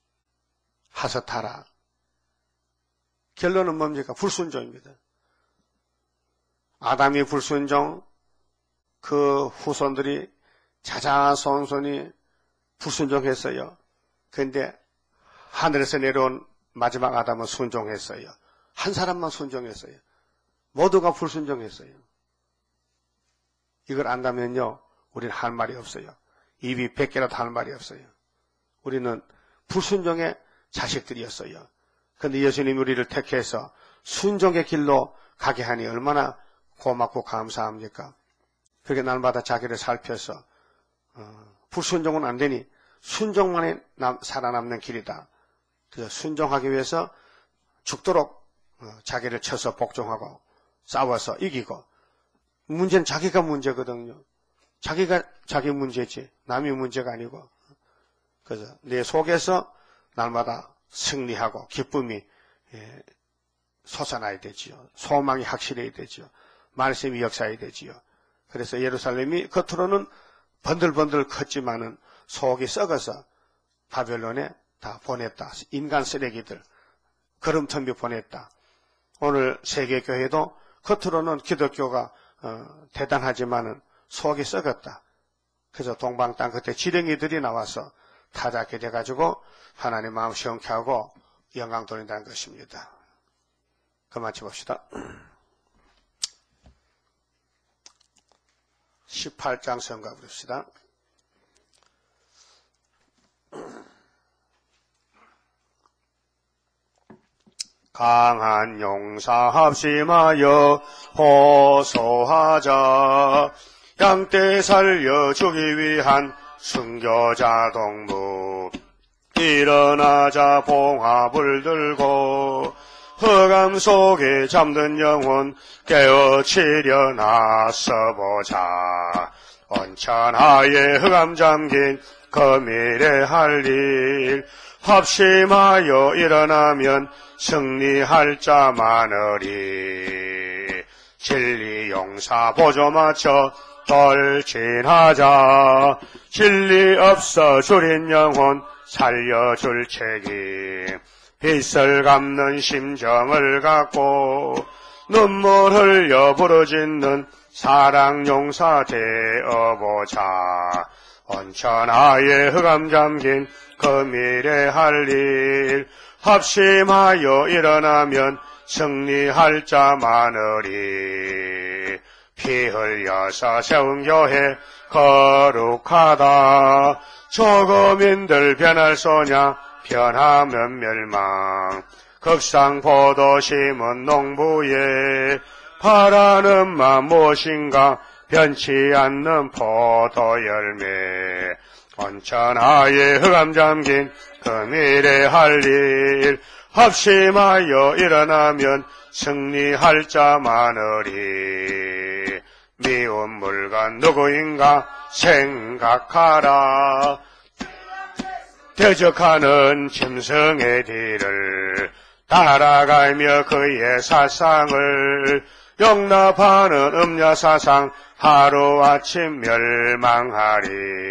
하셨하라. 결론은 뭡니까? 불순종입니다. 아담이 불순종, 그 후손들이 자자손손이 불순종했어요. 그런데 하늘에서 내려온 마지막 아담은 순종했어요. 한 사람만 순종했어요. 모두가 불순종했어요. 이걸 안다면요, 우리는 할 말이 없어요. 입이 백 개라도 할 말이 없어요. 우리는 불순종의 자식들이었어요. 그런데 예수님이 우리를 택해서 순종의 길로 가게 하니 얼마나 고맙고 감사합니까? 그렇게 날마다 자기를 살펴서 어, 불순종은 안 되니 순종만이 남, 살아남는 길이다. 그래서 순종하기 위해서 죽도록 어, 자기를 쳐서 복종하고 싸워서 이기고. 문제는 자기가 문제거든요. 자기가 자기 문제지 남이 문제가 아니고. 그래서 내 속에서 날마다 승리하고 기쁨이 예, 솟아나야 되지요. 소망이 확실해야 되지요. 말씀이 역사해야 되지요. 그래서 예루살렘이 겉으로는 번들번들 컸지만은 속이 썩어서 바벨론에 다 보냈다. 인간 쓰레기들, 거름텅이 보냈다. 오늘 세계교회도 겉으로는 기독교가 어, 대단하지만은 속이 썩었다. 그래서 동방 땅 끝에 지렁이들이 나와서 타작게 돼가지고 하나님 마음 시원케 하고 영광 돌린다는 것입니다. 그만 쳐봅시다. 십팔 장 성가 부릅시다. 강한 용사 합심하여 호소하자. 양떼 살려 주기 위한 순교자 동무. 일어나자 봉합을 들고 흑암 속에 잠든 영혼 깨우치려 나서보자. 온천하에 흑암 잠긴 거밀에 할 일 합심하여 일어나면 승리할 자 많으리. 진리 용사 보조 맞춰 돌진하자. 진리 없어 줄인 영혼 살려줄 책임. 빚을 갚는 심정을 갖고 눈물 흘려 부르짖는 사랑 용사 되어보자. 온천하에 흑암 잠긴 거밀에 할 일 합심하여 일어나면 승리할 자 많으리. 피 흘려서 세운 교회 거룩하다. 조금인들 변할 소냐 변하면 멸망. 극상 포도 심은 농부에 바라는 마 무엇인가 변치 않는 포도 열매. 온천하에 흑암 잠긴 금일에 할 일 합심하여 일어나면 승리할 자 많으리. 미운 물건 누구인가 생각하라. 대적하는 짐승의 뒤를 따라가며 그의 사상을 용납하는 음녀사상 하루아침 멸망하리.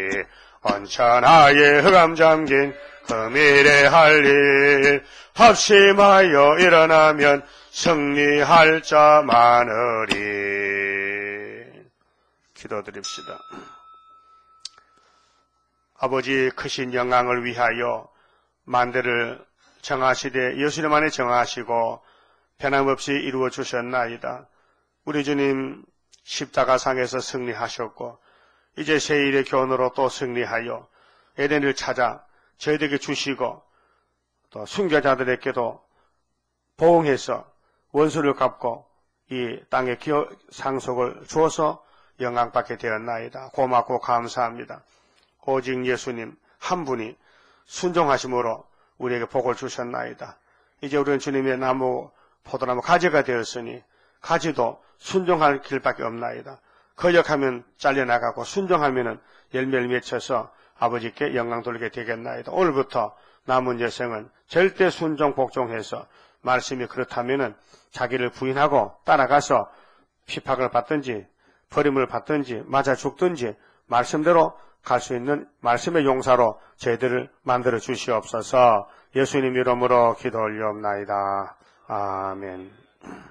온천하에 흑암 잠긴 금일에 할 일 합심하여 일어나면 승리할 자 많으리. 기도드립시다. 아버지 크신 영광을 위하여 만대를 정하시되 예수님 안에 정하시고 변함없이 이루어 주셨나이다. 우리 주님 십자가상에서 승리하셨고 이제 세일의 교훈으로 또 승리하여 에덴을 찾아 저희들에게 주시고 또 순교자들에게도 보응해서 원수를 갚고 이 땅의 기업 상속을 주어서 영광받게 되었나이다. 고맙고 감사합니다. 오직 예수님 한 분이 순종하심으로 우리에게 복을 주셨나이다. 이제 우리는 주님의 나무 포도나무 가지가 되었으니 가지도 순종할 길밖에 없나이다. 거역하면 잘려나가고 순종하면 열매를 맺혀서 아버지께 영광 돌리게 되겠나이다. 오늘부터 남은 여생은 절대 순종 복종해서 말씀이 그렇다면 자기를 부인하고 따라가서 핍박을 받든지 버림을 받든지 맞아 죽든지 말씀대로 갈 수 있는 말씀의 용사로 저희들을 만들어 주시옵소서. 예수님 이름으로 기도 올리옵나이다. 아멘.